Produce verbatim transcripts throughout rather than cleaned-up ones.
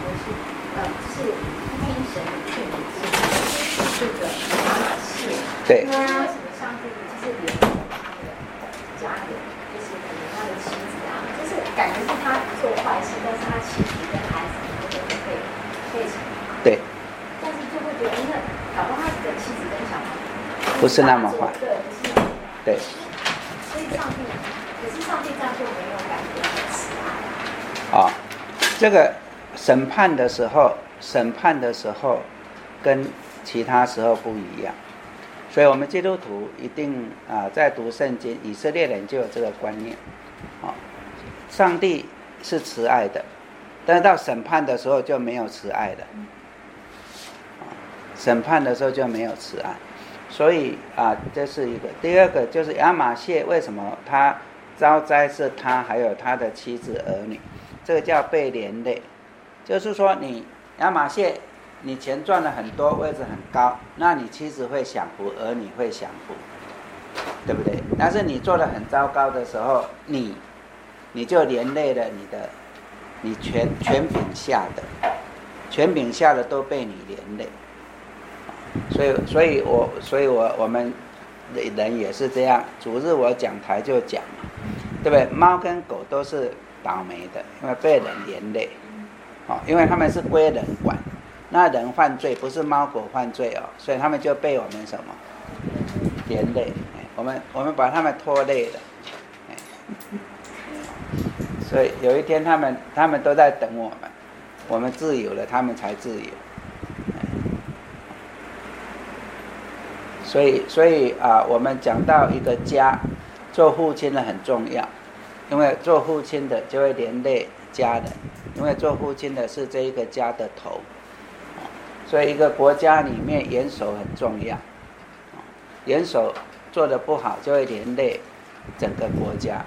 是，呃，就是听神的劝勉之后，这个亚玛谢， 对， 那为什么上帝就是怜悯他的家人，就是可能他的妻子啊，就是感觉是他做坏事，但是他妻子跟孩子都是被被惩罚， 对， 但是就会觉得，那搞不好他的妻子跟小孩不是那么坏， 对，不是那么坏， 对， 所以上帝，可是上帝这样就没有感觉很慈爱啊。 哦，这个审判的时候，审判的时候跟其他时候不一样，所以我们基督徒一定啊，在读圣经，以色列人就有这个观念，哦，上帝是慈爱的，但是到审判的时候就没有慈爱了，哦，审判的时候就没有慈爱，所以啊，这是一个。第二个就是亚玛谢为什么他遭灾是他还有他的妻子儿女。这个叫被连累，就是说你亚玛谢，你钱赚了很多，位置很高，那你妻子会享福，儿女会享福，对不对？但是你做得很糟糕的时候，你你就连累了你的，你权权柄下的，权柄下的都被你连累，所以所以我所以我我们人也是这样，主日我讲台就讲嘛，对不对？猫跟狗都是倒霉的，因为被人连累，哦，因为他们是归人管，那人犯罪不是猫狗犯罪哦，所以他们就被我们什么连累，我们我们把他们拖累了，所以有一天他们他们都在等我们，我们自由了，他们才自由，所以所以啊，我们讲到一个家，做父亲的很重要。因为做父亲的就会连累家人，因为做父亲的是这一个家的头，所以一个国家里面元首很重要，元首做得不好就会连累整个国家。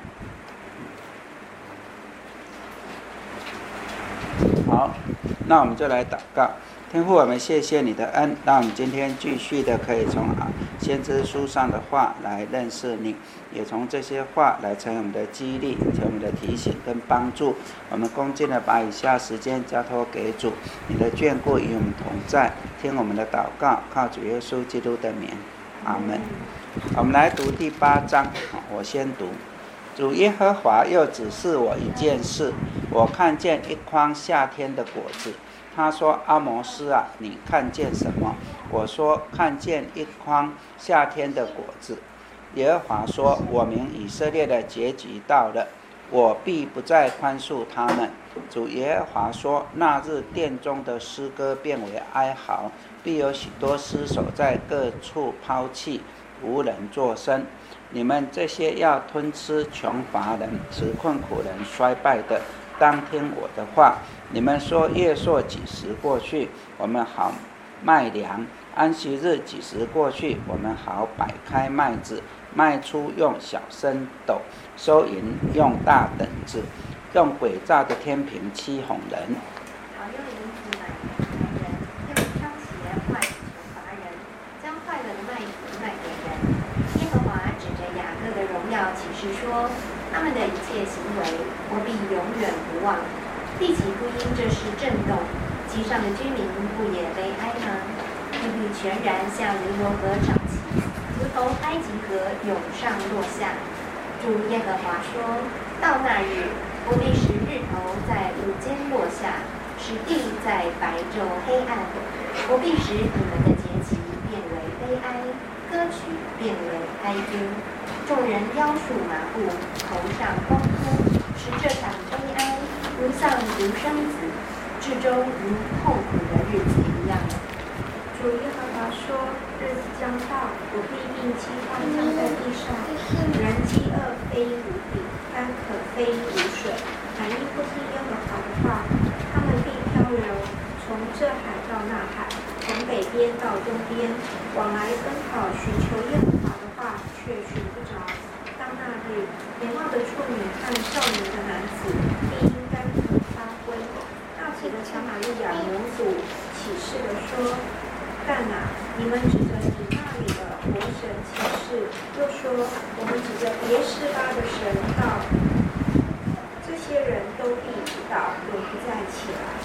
好，那我们就来祷告。天父，我们谢谢你的恩，让我们今天继续的可以从啊先知书上的话来认识你，也从这些话来成为我们的激励，成为我们的提醒跟帮助。我们恭敬的把以下时间交托给主，你的眷顾与我们同在，听我们的祷告，靠主耶稣基督的名，阿们。我们来读第八章，我先读。主耶和华又指示我一件事，我看见一筐夏天的果子。他说：阿摩斯啊，你看见什么？我说：看见一筐夏天的果子。耶和华说：我民以色列的结局到了，我必不再宽恕他们。主耶和华说：那日殿中的诗歌变为哀嚎，必有许多尸首在各处抛弃，无人作声。你们这些要吞吃穷乏人、使困苦人衰败的，当听我的话。你们说月朔几时过去，我们好卖粮；安息日几时过去，我们好摆开麦子，卖出用小升斗，收银用大等子，用诡诈的天平欺哄人。 好用银子买穷人，用仓鞋换穷乏人，将坏了的麦子卖给人。耶和华指着雅各的荣耀启示说：他们的一切行为，我必永远不忘。地极不因这事震动，其上的居民不也悲哀吗？地必全然向尼罗河涨起，如同埃及河涌上落下。主耶和华说：到那日，我必使日头在午间落下，使地在白昼黑暗。我必使你们的节期变为悲哀，歌曲变为哀歌。众人腰束麻布，头上光秃，使这场悲哀如丧独生子，至终如痛苦的日子一样。 主耶和华说：日子将到，我必令饥荒降在地上，人饥饿非无底，干渴非无水。凡因不听耶和华的话，他们必漂流，从这海到那海，从北边到东边，往来奔跑寻求耶和华的话，却寻不着。到那日，年老的处女和少年的男子必因干渴发昏。那时的撒玛利亚蒙古启示地说：但啊，你们指着你那里的活神起誓，又说我们指着别是巴的神道，这些人都必倒，永不再起来。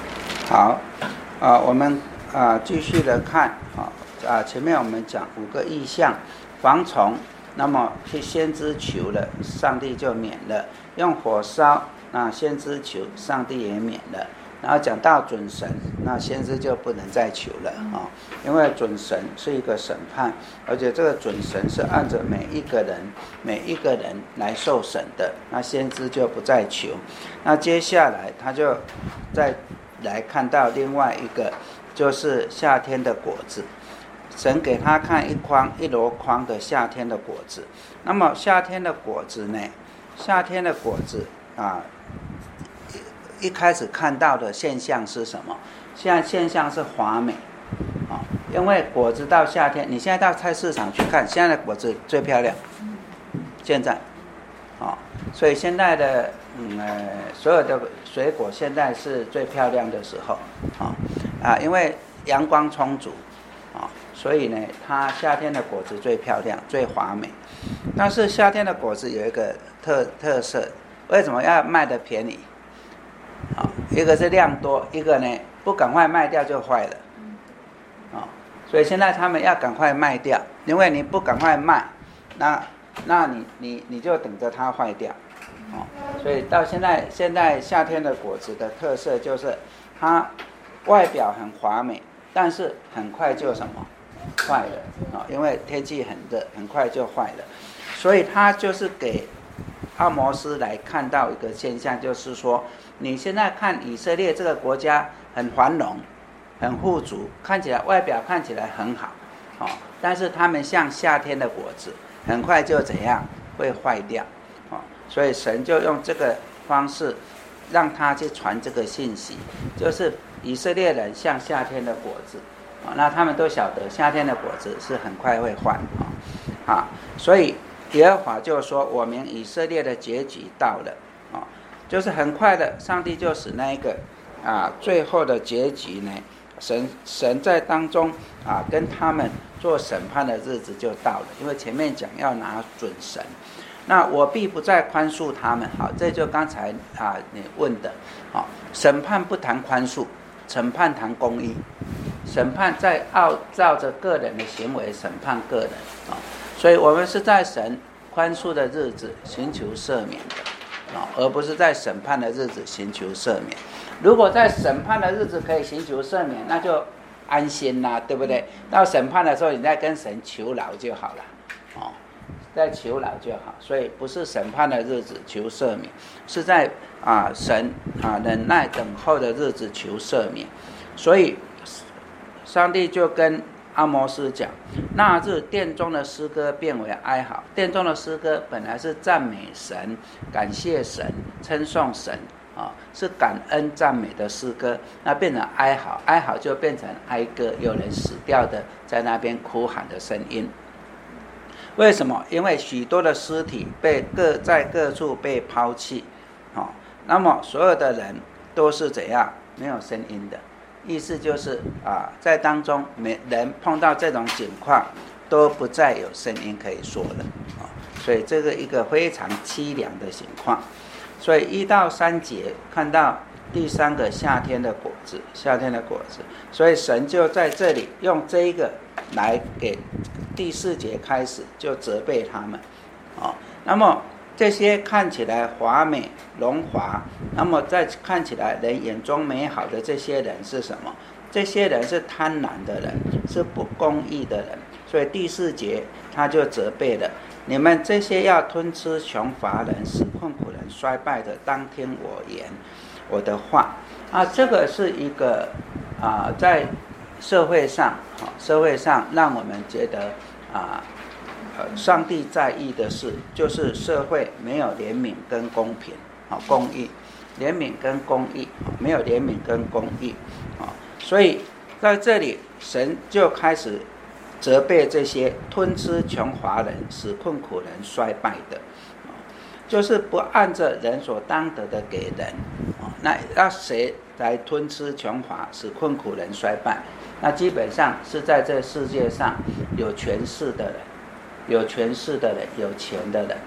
好，啊，我们啊继续的看啊啊，前面我们讲五个意象，蝗虫，那么去先知求了，上帝就免了；用火烧，那先知求，上帝也免了。然后讲到准神，那先知就不能再求了啊，因为准神是一个审判，而且这个准神是按着每一个人每一个人来受审的，那先知就不再求。那接下来他就再来看到另外一个，就是夏天的果子。神给他看一筐一箩筐的夏天的果子。那么夏天的果子呢？夏天的果子啊。一开始看到的现象是什么？现在现象是华美，啊，因为果子到夏天，你现在到菜市场去看，现在的果子最漂亮。现在，啊，所以现在的嗯呃所有的水果现在是最漂亮的时候，啊啊，因为阳光充足，啊，所以呢，它夏天的果子最漂亮、最华美。但是夏天的果子有一个特特色，为什么要卖得便宜？啊，一个是量多，一个呢不赶快卖掉就坏了，啊，所以现在他们要赶快卖掉，因为你不赶快卖，那那你你你就等着它坏掉，啊，所以到现在现在夏天的果子的特色就是它外表很华美，但是很快就什么坏了，啊，因为天气很热，很快就坏了，所以它就是给阿摩斯来看到一个现象，就是说你现在看以色列这个国家很繁荣很富足，看起来外表看起来很好，哦，但是他们像夏天的果子，很快就怎样会坏掉，哦，所以神就用这个方式让他去传这个信息，就是以色列人像夏天的果子，哦，那他们都晓得夏天的果子是很快会坏，哦，啊，所以耶和华就说我们以色列的结局到了，哦，就是很快的，上帝就使那一个啊最后的结局呢，神神在当中啊跟他们做审判的日子就到了，因为前面讲要拿准神，那我必不再宽恕他们。好，这就刚才啊你问的，好，审判不谈宽恕，审判谈公义，审判在按照着个人的行为审判个人啊。所以我们是在神宽恕的日子寻求赦免的，而不是在审判的日子寻求赦免。如果在审判的日子可以寻求赦免，那就安心啦，对不对？到审判的时候你再跟神求饶就好了，哦，再求饶就好。所以不是审判的日子求赦免，是在啊神啊忍耐等候的日子求赦免。所以上帝就跟阿摩斯讲，那日殿中的诗歌变为哀嚎。殿中的诗歌本来是赞美神、感谢神、称颂神，啊，是感恩赞美的诗歌，那变成哀嚎，哀嚎就变成哀歌，有人死掉的在那边哭喊的声音。为什么？因为许多的尸体被各在各处被抛弃，啊，那么所有的人都是怎样？没有声音的。意思就是啊，在当中每人碰到这种情况都不再有声音可以说了，啊，所以这个一个非常凄凉的情况。所以一到三节看到第三个夏天的果子，夏天的果子，所以神就在这里用这一个来给第四节开始就责备他们，啊，那么这些看起来华美荣华，那么在看起来人眼中美好的这些人是什么？这些人是贪婪的人，是不公义的人。所以第四节他就责备了你们这些要吞吃穷乏人、使困苦人衰败的，当听我言，我的话啊，这个是一个啊，在社会上，社会上让我们觉得啊。呃，上帝在意的是，就是社会没有怜悯跟公平，啊，公义，怜悯跟公义，没有怜悯跟公义，啊，所以在这里，神就开始责备这些吞吃穷乏人、使困苦人衰败的，啊，就是不按着人所当得的给人，啊，那要谁来吞吃穷乏、使困苦人衰败？那基本上是在这世界上有权势的人。有权势的人，有钱的人，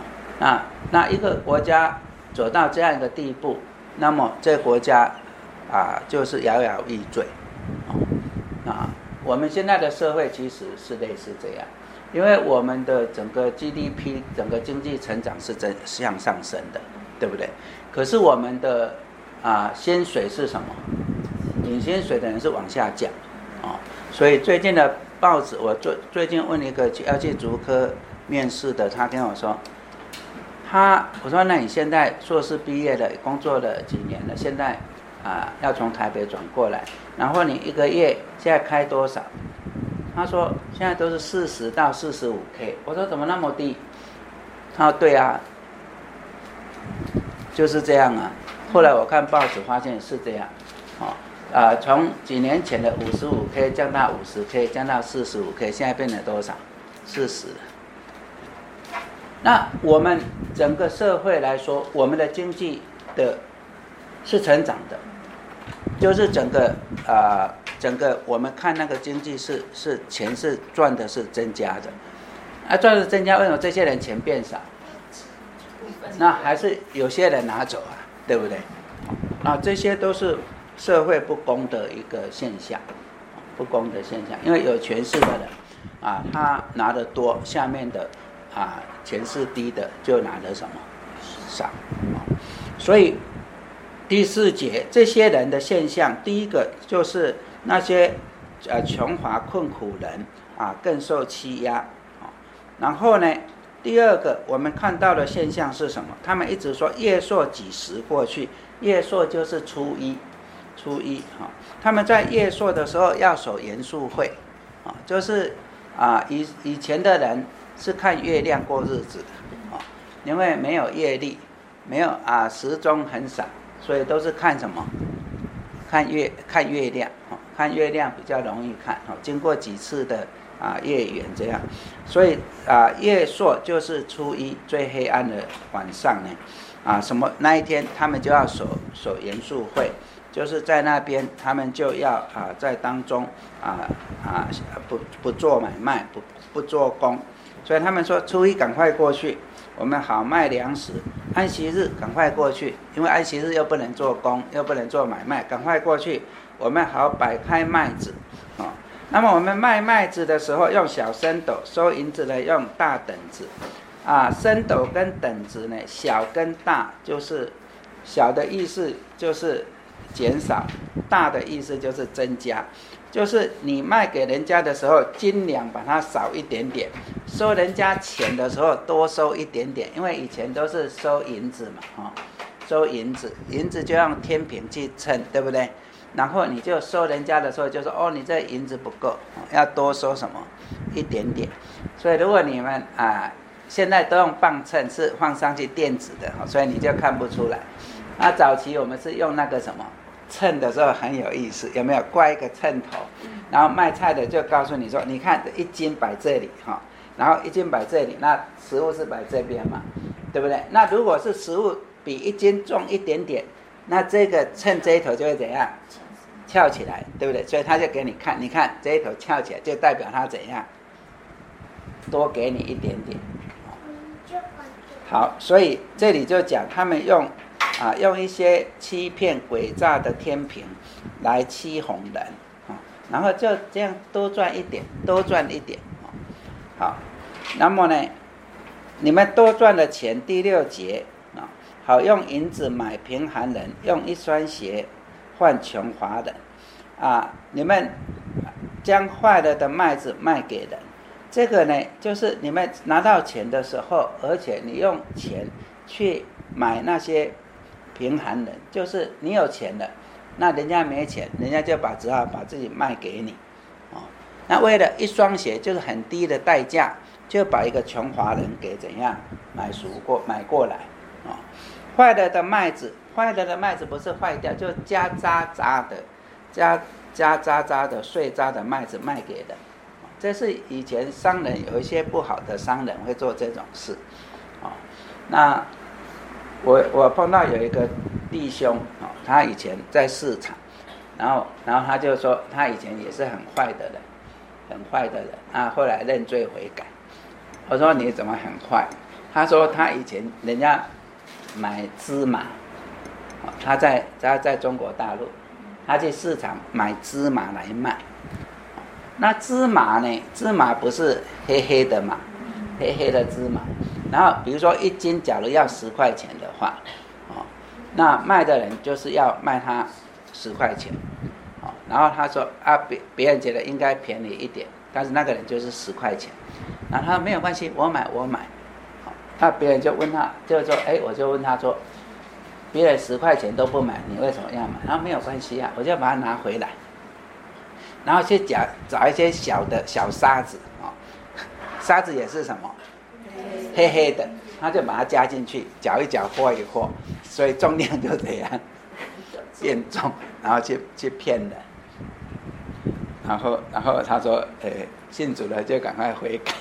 那那一个国家走到这样一个地步，那么这个国家啊就是摇摇欲坠。哦，啊，我们现在的社会其实是类似这样，因为我们的整个 G D P 整个经济成长是真向上升的，对不对？可是我们的啊薪水是什么？领薪水的人是往下降。哦，所以最近的报纸，我最最近问一个要去竹科面试的，他跟我说，他我说那你现在硕士毕业了，工作了几年了，现在啊要从台北转过来，然后你一个月现在开多少？他说现在都是四十到四十五 K。我说怎么那么低？他说对啊，就是这样啊。后来我看报纸发现是这样，哦。呃，从几年前的五十五 K 降到五十 K， 降到四十五 K， 现在变成多少？四十。那我们整个社会来说，我们的经济的是成长的，就是整个啊、呃，整个我们看那个经济是是钱是赚的是增加的，啊，赚的增加，为什么这些人钱变少？那还是有些人拿走啊，对不对？啊，这些都是社会不公的一个现象，不公的现象，因为有权势的人啊，他拿得多，下面的啊权势低的就拿得什么少，所以第四节这些人的现象，第一个就是那些呃穷乏困苦人啊更受欺压，然后呢，第二个我们看到的现象是什么？他们一直说月朔几时过去，月朔就是初一。初一哈，他们在月朔的时候要守严肃会，啊，就是啊以以前的人是看月亮过日子的，啊，因为没有月历，没有啊时钟很少，所以都是看什么？看月看月亮，啊，看月亮比较容易看，啊，经过几次的啊月圆这样，所以啊月朔就是初一最黑暗的晚上呢，啊什么那一天他们就要守守严肃会。就是在那边，他们就要啊，在当中啊啊不不做买卖，不不做工，所以他们说初一赶快过去，我们好卖粮食；安息日赶快过去，因为安息日又不能做工，又不能做买卖，赶快过去，我们好摆开麦子，哦。那么我们卖麦子的时候用小升斗，收银子的用大等子，啊，升斗跟等子呢，小跟大就是小的意思就是减少，大的意思就是增加，就是你卖给人家的时候斤两把它少一点点，收人家钱的时候多收一点点，因为以前都是收银子嘛，哦，收银子，银子就用天平去称，对不对？然后你就收人家的时候就说，哦，你这银子不够，要多收什么一点点。所以如果你们啊现在都用磅秤，是放上去电子的，所以你就看不出来。那早期我们是用那个什么称的时候很有意思，有没有挂一个秤头？然后卖菜的就告诉你说，你看一斤摆这里哈，然后一斤摆这里，那食物是摆这边嘛，对不对？那如果是食物比一斤重一点点，那这个秤这一头就会怎样？翘起来，对不对？所以他就给你看，你看这一头翘起来，就代表他怎样？多给你一点点。好，所以这里就讲他们用啊用一些欺骗诡诈的天平来欺哄人，啊，然后就这样多赚一点，多赚一点。好，那么呢，你们多赚了钱，第六节啊，好用银子买贫寒人，用一双鞋换穷乏人，啊，你们将坏了的麦子卖给人。这个呢，就是你们拿到钱的时候，而且你用钱去买那些贫寒人，就是你有钱了，那人家没钱，人家就把只好把自己卖给你，哦，那为了一双鞋，就是很低的代价，就把一个穷乏人给怎样买赎过买过来，哦，坏了的麦子，坏了的麦子不是坏掉，就加渣渣的，加加渣渣的碎渣的麦子卖给人。这是以前商人有一些不好的商人会做这种事，哦，那我我碰到有一个弟兄，哦，他以前在市场，然后然后他就说他以前也是很坏的人，很坏的人啊，后来认罪悔改。我说你怎么很坏？他说他以前人家买芝麻，哦，他在他在中国大陆他去市场买芝麻来卖。那芝麻呢？芝麻不是黑黑的嘛？黑黑的芝麻。然后比如说一斤，假如要十块钱的话，哦，那卖的人就是要卖他十块钱，哦，然后他说啊，别别人觉得应该便宜一点，但是那个人就是十块钱，然后他说没有关系，我买我买，哦，那别人就问他，就说哎，我就问他说，别人十块钱都不买，你为什么要买？他说没有关系啊，我就把它拿回来。然后去找找一些小的小沙子，哦，沙子也是什么黑黑的，他就把它加进去，搅一搅和一和，所以重量就这样变重，然后去去骗人。然后然后他说，呃，信主了就赶快悔改。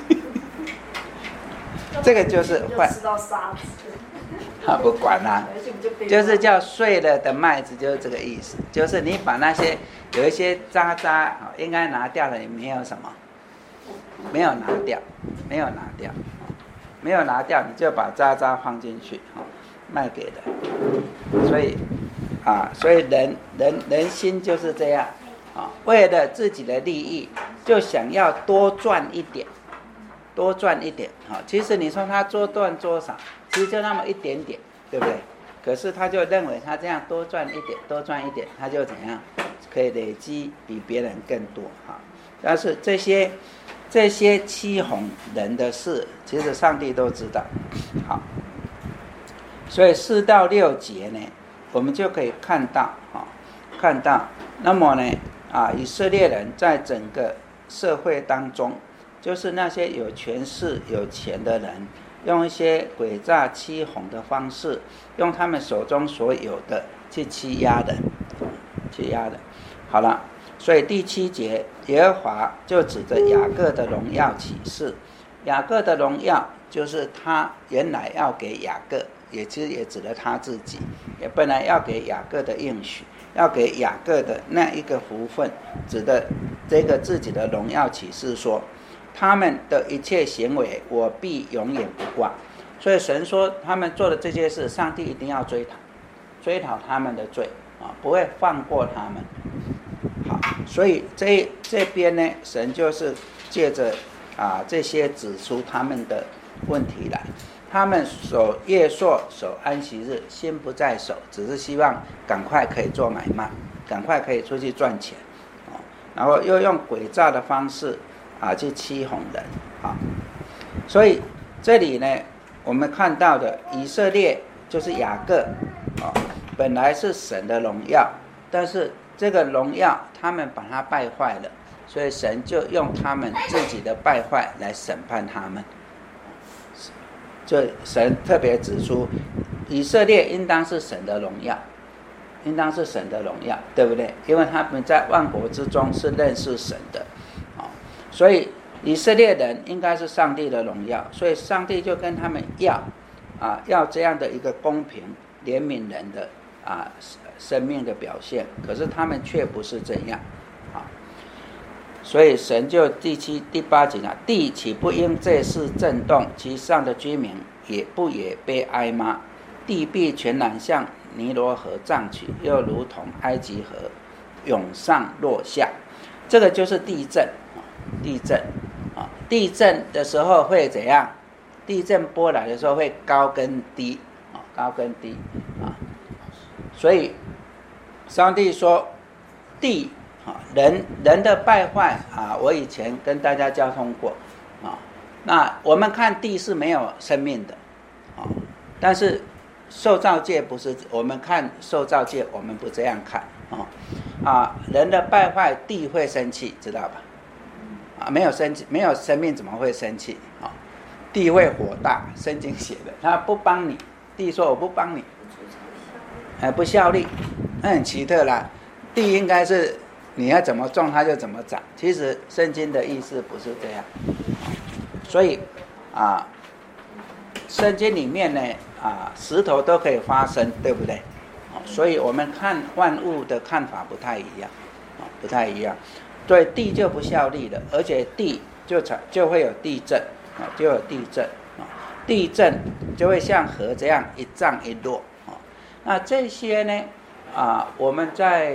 这个就是坏， 吃到沙子。 他不管啦，啊，就是叫碎了的麦子，就是这个意思。就是你把那些有一些渣渣应该拿掉了，你没有什么，没有拿掉，没有拿掉，没有拿掉，你就把渣渣放进去，卖给人。所以啊，所以人人人心就是这样啊，为了自己的利益，就想要多赚一点，多赚一点啊。其实你说他多赚多少？其实就那么一点点，对不对？可是他就认为他这样多赚一点，多赚一点，他就怎样可以累积比别人更多哈。但是这些这些欺哄人的事，其实上帝都知道。好，所以四到六节呢，我们就可以看到哈，看到那么呢啊，以色列人在整个社会当中，就是那些有权势、有钱的人。用一些诡诈欺哄的方式，用他们手中所有的去欺压人，欺压人。好了，所以第七节，耶和华就指着雅各的荣耀启示。雅各的荣耀就是他原来要给雅各，也其实也指了他自己，也本来要给雅各的应许，要给雅各的那一个福分，指的这个自己的荣耀启示说。他们的一切行为，我必永远不忘。所以神说，他们做的这些事，上帝一定要追讨，追讨他们的罪啊，不会放过他们。好，所以这这边呢，神就是借着啊这些指出他们的问题来。他们守月朔，守安息日，心不在手，只是希望赶快可以做买卖，赶快可以出去赚钱，啊，然后又用诡诈的方式。啊，去欺哄人啊，所以这里呢，我们看到的以色列就是雅各啊，本来是神的荣耀，但是这个荣耀他们把它败坏了，所以神就用他们自己的败坏来审判他们。就神特别指出，以色列应当是神的荣耀，应当是神的荣耀，对不对？因为他们在万国之中是认识神的。所以以色列人应该是上帝的荣耀，所以上帝就跟他们要啊，要这样的一个公平怜悯人的啊生命的表现，可是他们却不是这样啊。所以神就第七第八节啊，地岂不因这事震动，其上的居民也不也悲哀吗？地必全然向尼罗河涨起，又如同埃及河涌上落下。这个就是地震。地震啊，地震的时候会怎样？地震波来的时候会高跟低啊，高跟低啊。所以上帝说，地啊，人人的败坏啊，我以前跟大家交通过啊。那我们看地是没有生命的啊，但是受造界不是，我们看受造界，我们不这样看啊啊，人的败坏，地会生气，知道吧？啊，没有生气，没有生命怎么会生气？啊，地会火大，圣经写的，他不帮你，地说我不帮你，哎，不效力，那很奇特啦。地应该是你要怎么种它就怎么长，其实圣经的意思不是这样。所以啊，圣经里面呢啊，石头都可以发声，对不对？所以我们看万物的看法不太一样，不太一样。对，地就不效力了，而且地就就会有地震，就有地震，地震就会像河这样一涨一落。那这些呢，啊，我们在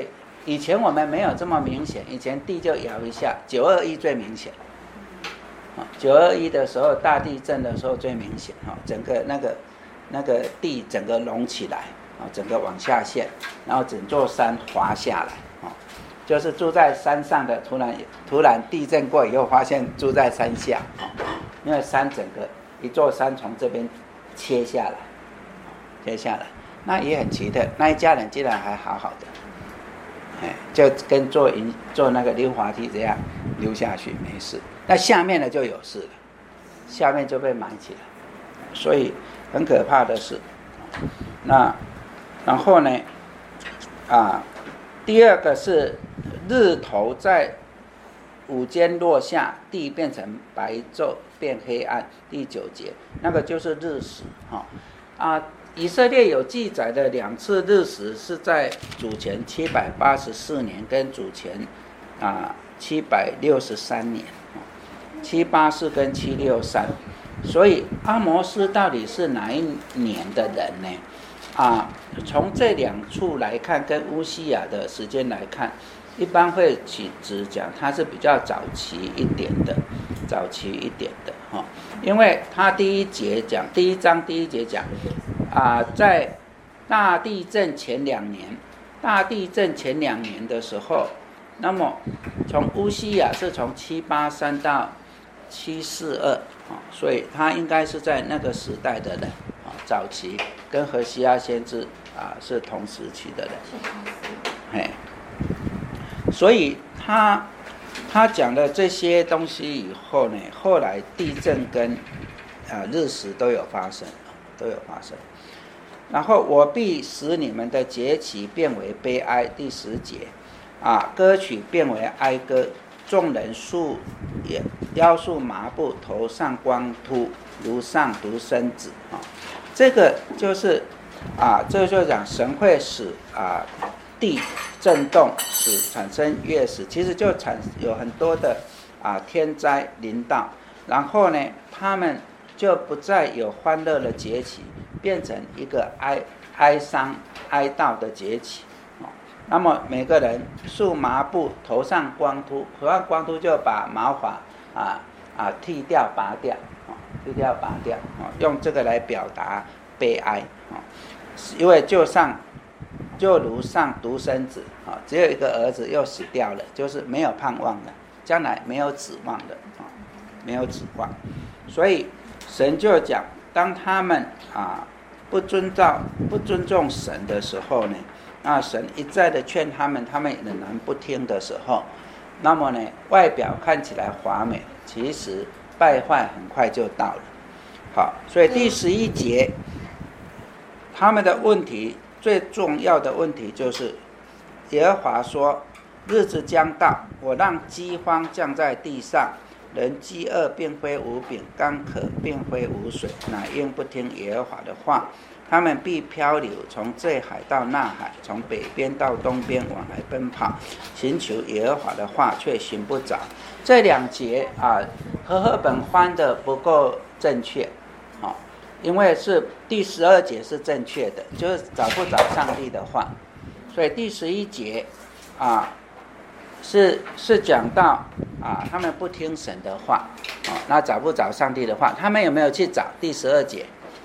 以前我们没有这么明显，以前地就摇一下，九二一最明显。九二一的时候，大地震的时候最明显，整个那个那个地整个隆起来，整个往下陷，然后整座山滑下来，就是住在山上的突然突然地震过以后，发现住在山下，因为山整个一座山从这边切下来，切下来，那也很奇特，那一家人竟然还好好的，就跟坐云坐那个溜滑梯这样溜下去没事。那下面呢就有事了，下面就被埋起来，所以很可怕的事。那然后呢，啊，第二个是日头在午间落下，地变成白昼，变黑暗。第九节那个就是日食哈、哦、啊，以色列有记载的两次日食是在主前七百八十四年跟主前啊七百六十三年。七八四跟七六三，所以阿摩斯到底是哪一年的人呢？啊，从这两处来看，跟乌西雅的时间来看，一般会起只讲他是比较早期一点的，早期一点的哈、哦，因为他第一节讲，第一章第一节讲，啊，在大地震前两年，大地震前两年的时候，那么从乌西雅是从七八三到七四二，所以他应该是在那个时代的人，早期跟何西阿先知啊是同时期的人，嘿，所以他他讲的这些东西以后呢，后来地震跟啊日食都有发生，都有发生。然后我必使你们的节期变为悲哀，第十节啊，歌曲变为哀歌。众人束腰束麻布，头上光秃，如上独生子啊。这个就是啊，这个就讲神会使啊地震动，使产生月食，其实就产有很多的啊天灾临到，然后呢，他们就不再有欢乐的节期，变成一个哀哀伤哀悼的节期。那么每个人束麻布，头上光秃，头上光秃就把毛发啊啊剃掉拔掉，啊、剃掉拔掉、啊，用这个来表达悲哀，啊、因为就上就如上独生子，啊，只有一个儿子又死掉了，就是没有盼望了，将来没有指望的，啊，没有指望，所以神就讲，当他们啊不遵照不尊重神的时候呢。那神一再的劝他们，他们仍然不听的时候，那么呢，外表看起来华美，其实败坏很快就到了。好，所以第十一节，他们的问题最重要的问题就是，耶和华说：日子将到，我让饥荒降在地上，人饥饿并非无饼，干渴并非无水，乃因不听耶和华的话。他们必漂流，从这海到那海，从北边到东边往来奔跑，寻求耶和华的话，却寻不着。这两节啊，和合本翻的不够正确，啊，因为是第十二节是正确的，就是找不着上帝的话，所以第十一节啊，是是讲到啊，他们不听神的话，啊，那找不着上帝的话，他们有没有去找？第十二节。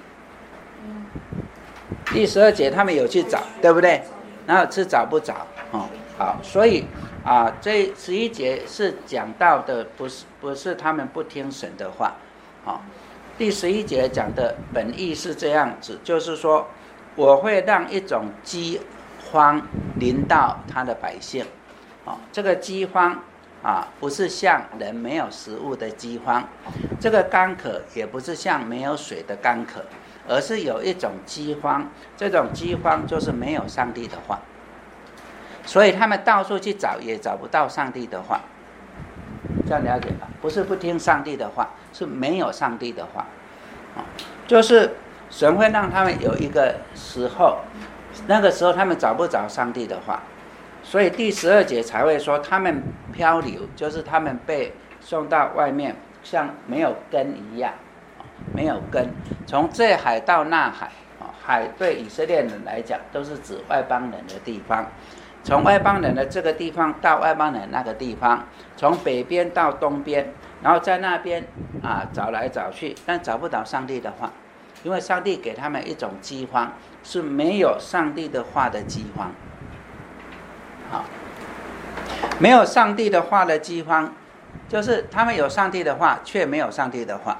第十二节他们有去找，对不对？然后是找不着，哦，好，所以啊，这十一节是讲到的不是不是他们不听神的话，哦，第十一节讲的本意是这样子，就是说我会让一种饥荒临到他的百姓，哦，这个饥荒啊，不是像人没有食物的饥荒，这个干渴也不是像没有水的干渴。而是有一种饥荒，这种饥荒就是没有上帝的话，所以他们到处去找也找不到上帝的话，这样了解吧？不是不听上帝的话，是没有上帝的话，就是神会让他们有一个时候，那个时候他们找不着上帝的话，所以第十二节才会说他们漂流，就是他们被送到外面，像没有根一样。没有根，从这海到那海，海对以色列人来讲都是指外邦人的地方， 从外邦人的这个地方到外邦人那个地方，从北边到东边，然后在那边啊找来找去，但找不到上帝的话，因为上帝给他们一种饥荒，是没有上帝的话的饥荒。好，没有上帝的话的饥荒，就是他们有上帝的话，却没有上帝的话，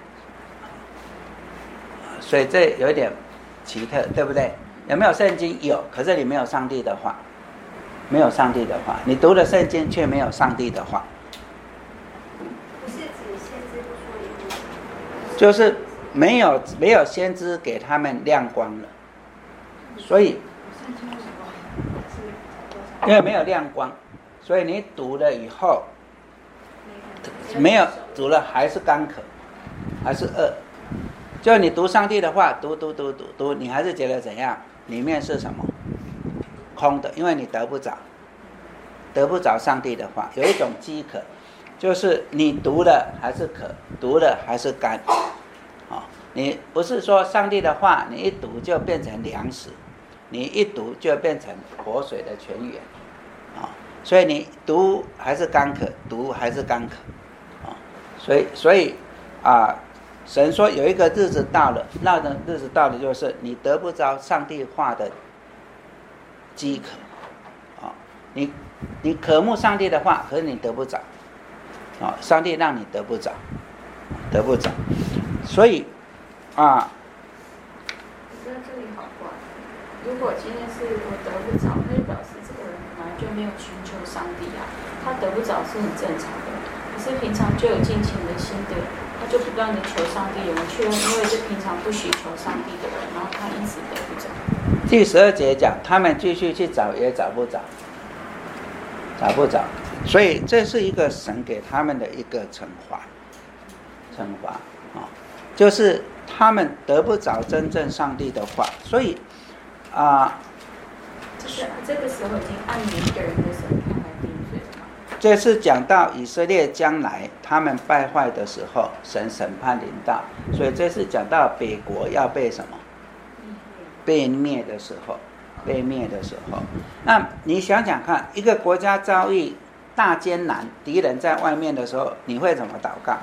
所以这有一点奇特，对不对？有没有圣经？有，可是你没有上帝的话，没有上帝的话，你读了圣经却没有上帝的话， 不是指先知不说也不， 就是没有没有先知给他们亮光了，所以因为没有亮光，所以你读了以后，没有读了还是干渴，还是饿。就你读上帝的话，读读读读读，你还是觉得怎样？里面是什么？空的，因为你得不着，得不着上帝的话。有一种饥渴，就是你读了还是渴，读了还是干。哦，你不是说上帝的话，你一读就变成粮食，你一读就变成活水的泉源。哦，所以你读还是干渴，读还是干渴。哦，所以所以啊。神说有一个日子到了，那个日子到了就是你得不着上帝话的饥渴，哦，你你渴慕上帝的话，可是你得不着，哦，上帝让你得不着，得不着，所以啊， 我觉得这里好怪。如果今天是我得不着，那就表示这个人本来就没有寻求上帝啊，他得不着是很正常的。可是平常就有敬虔的心的。他就不断的求上帝，有人却因为是平常不许求上帝的人，然后他因此得不着。 第十二节讲，他们继续去找也找不着，找不着，所以这是一个神给他们的一个惩罚，惩罚啊、哦，就是他们得不着真正上帝的话，所以啊， 这是这个时候已经按每一个人的审判来定罪了吗？ 这是讲到以色列将来他们败坏的时候，神审判临到，所以这是讲到北国要被什么？被灭的时候，被灭的时候。那你想想看，一个国家遭遇大艰难，敌人在外面的时候，你会怎么祷告？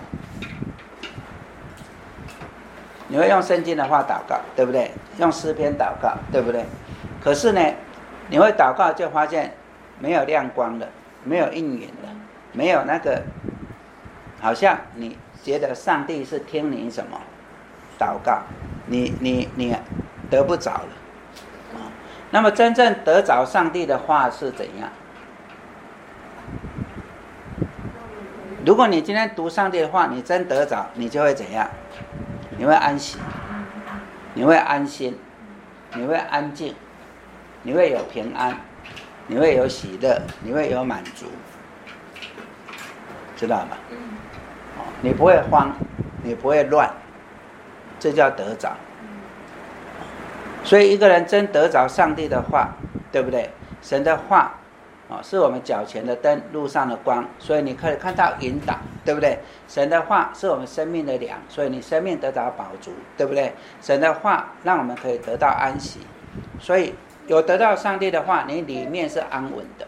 你会用圣经的话祷告，对不对？用诗篇祷告，对不对？可是呢，你会祷告就发现没有亮光了，没有应允了，没有那个，好像你觉得上帝是听你什么祷告，你你你得不着了。那么真正得着上帝的话是怎样？如果你今天读上帝的话，你真得着，你就会怎样？你会安息，你会安心，你会安静，你会有平安，你会有喜乐，你会有满足，知道吗？你不会慌，你不会乱，这叫得着。所以一个人真得着上帝的话，对不对？神的话哦，是我们脚前的灯，路上的光，所以你可以看到引导，对不对？神的话是我们生命的粮，所以你生命得到饱足，对不对？神的话让我们可以得到安息，所以有得到上帝的话，你里面是安稳的。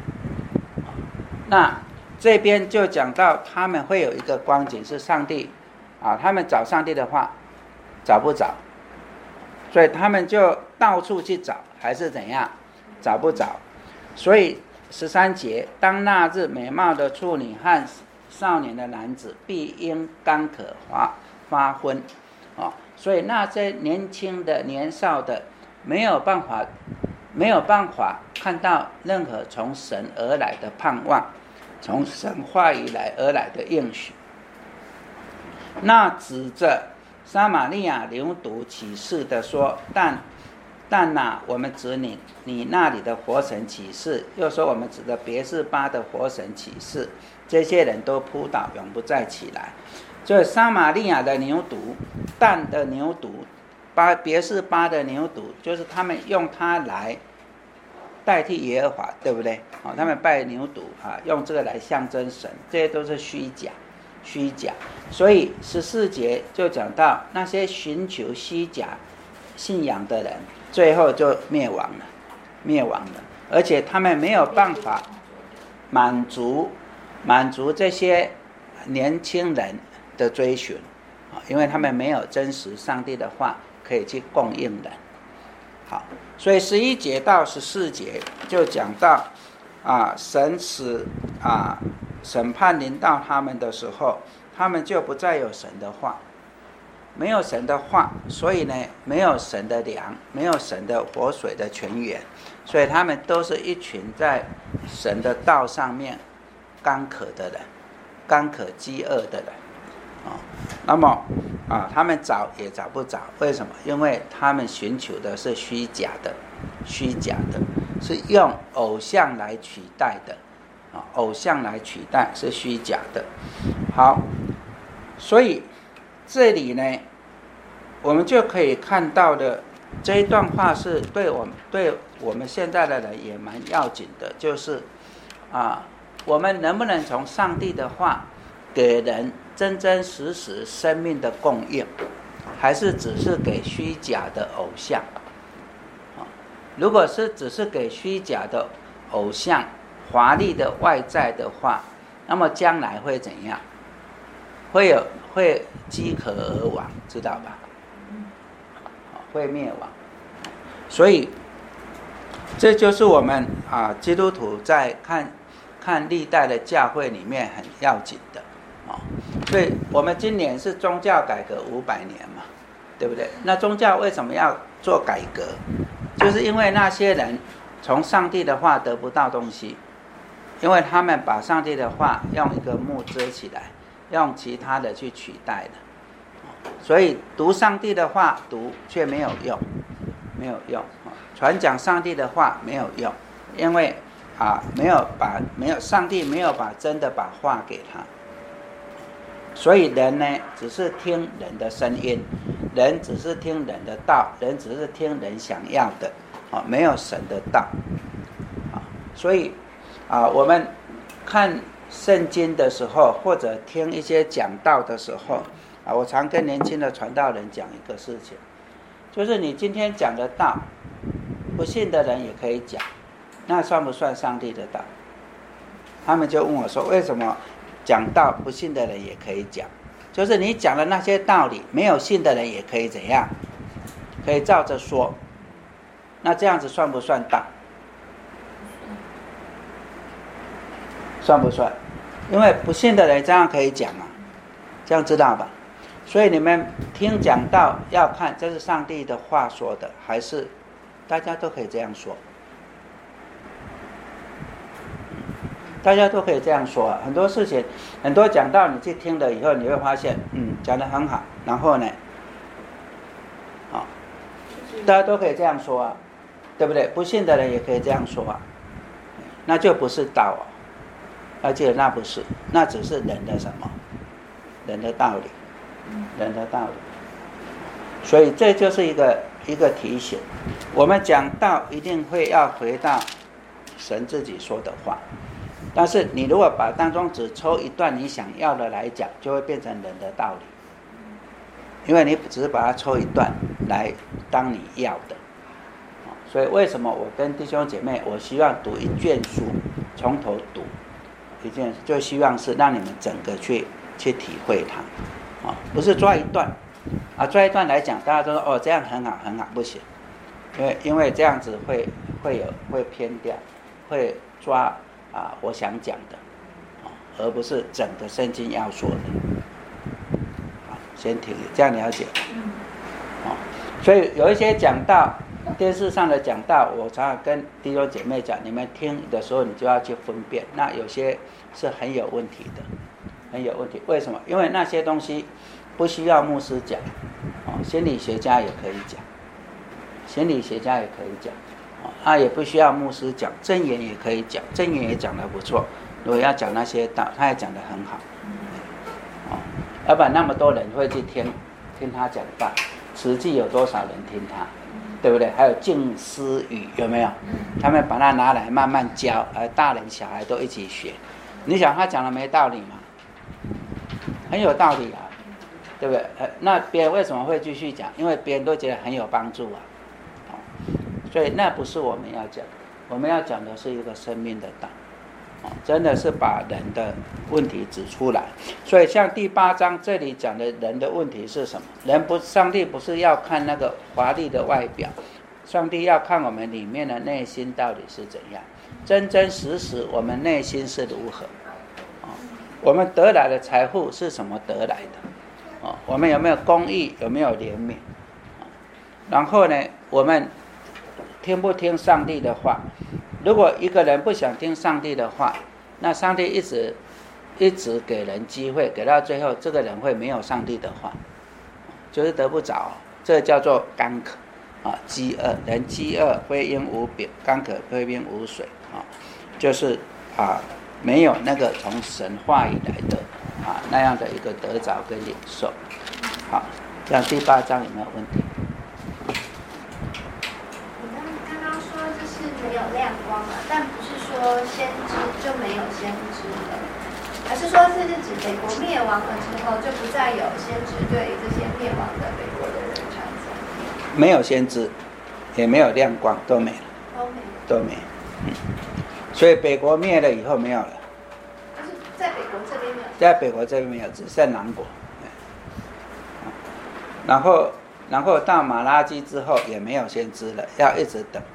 那这边就讲到他们会有一个光景是上帝啊，他们找上帝的话找不着，所以他们就到处去找，还是怎样找不着。所以十三节，当那日美貌的处女和少年的男子必因干渴发发昏、哦、所以那些年轻的年少的没有办法没有办法看到任何从神而来的盼望，从神话语来而来的应许。那指着撒玛利亚牛犊起誓的说，但但哪、啊、我们指你你那里的活神起誓，又说我们指的别是巴的活神起誓，这些人都扑倒，永不再起来。所以撒玛利亚的牛犊，但的牛犊，巴别是巴的牛犊，就是他们用它来代替耶和华，对不对？哦，他们拜牛犊啊，用这个来象征神，这些都是虚假，虚假。所以十四节就讲到那些寻求虚假信仰的人，最后就灭亡了，灭亡了。 而且他们没有办法满足满足这些年轻人的追寻，因为他们没有真实上帝的话可以去供应人。好，所以十一节到十四节就讲到啊，神使啊审判临到他们的时候，他们就不再有神的话，没有神的话，所以呢没有神的粮，没有神的活水的泉源，所以他们都是一群在神的道上面干渴的人，干渴饥饿的人、哦、那么啊，他们找也找不着，为什么？因为他们寻求的是虚假的，虚假的，是用偶像来取代的、啊、偶像来取代是虚假的。好，所以这里呢，我们就可以看到的这一段话是对我们对我们现在的人也蛮要紧的，就是啊，我们能不能从上帝的话给人真真实实生命的供应，还是只是给虚假的偶像？如果是只是给虚假的偶像华丽的外在的话，那么将来会怎样？会有会饥渴而亡，知道吧？会灭亡。所以这就是我们啊基督徒在看看历代的教会里面很要紧的。所以我们今年是宗教改革五百年嘛，对不对？那宗教为什么要做改革？就是因为那些人从上帝的话得不到东西，因为他们把上帝的话用一个幕遮起来，用其他的去取代的，所以读上帝的话读却没有用，没有用，传讲上帝的话没有用，因为啊没有把没有上帝没有把真的把话给他。所以人呢，只是听人的声音，人只是听人的道，人只是听人想要的，啊，没有神的道，啊，所以啊，我们看圣经的时候，或者听一些讲道的时候，啊，我常跟年轻的传道人讲一个事情，就是你今天讲的道，不信的人也可以讲，那算不算上帝的道？他们就问我说，为什么讲道不信的人也可以讲？就是你讲的那些道理，没有信的人也可以怎样？可以照着说。那这样子算不算道？算不算？因为不信的人这样可以讲嘛，这样知道吧？所以你们听讲道要看这是上帝的话说的，还是大家都可以这样说？大家都可以这样说、啊、很多事情很多讲道你去听了以后，你会发现嗯讲得很好，然后呢好，大家都可以这样说啊，对不对？不信的人也可以这样说啊，那就不是道啊，而且那不是，那只是人的什么？人的道理，人的道理。所以这就是一个一个提醒，我们讲道一定会要回到神自己说的话，但是你如果把当中只抽一段你想要的来讲，就会变成人的道理，因为你只是把它抽一段来当你要的。所以为什么我跟弟兄姐妹，我希望读一卷书，从头读一卷，就希望是让你们整个去去体会它，啊，不是抓一段，啊，抓一段来讲，大家都说哦这样很好很好，不行，因为因为这样子会会有会偏掉，会抓啊我想讲的，啊，而不是整个圣经要说的。好，先停，这样了解。啊，所以有一些讲道。电视上的讲道，我常常跟弟兄姐妹讲，你们听的时候你就要去分辨，那有些是很有问题的，很有问题。为什么？因为那些东西不需要牧师讲，哦，心理学家也可以讲，心理学家也可以讲，哦，他也不需要牧师讲，箴言也可以讲，箴言也讲得不错。如果要讲那些道，他也讲得很好，哦，要不然那么多人会去听听他讲道，实际有多少人听他？对不对？还有静思语，有没有？他们把它拿来慢慢教，而大人小孩都一起学。你想他讲的没道理吗？很有道理啊，对不对？呃，那别人为什么会继续讲？因为别人都觉得很有帮助啊。哦，所以那不是我们要讲的， 我们要讲的是一个生命的道，真的是把人的问题指出来。所以像第八章这里讲的人的问题是什么？人不，上帝不是要看那个华丽的外表，上帝要看我们里面的内心到底是怎样，真真实实我们内心是如何。我们得来的财富是什么得来的？我们有没有公义？有没有怜悯？然后呢，我们听不听上帝的话？如果一个人不想听上帝的话，那上帝一直一直给人机会，给到最后这个人会没有上帝的话，就是得不着，这叫做干渴啊，饥饿。人饥饿非因无饼，干渴非因无水啊，就是啊没有那个从神话语来的啊那样的一个得着跟领受。好，这样第八章有没有问题？ 没有亮光了，但不是说先知就没有先知了，而是说这是指北国灭亡了之后，就不再有先知对这些灭亡的北国的人传讲。 没有先知，也没有亮光，都没了， 都没了， 都没了。嗯，所以北国灭了以后没有了。 就是在北国这边没有。 在北国这边没有，只剩南国。然后，然后到马拉基之后也没有先知了，要一直等。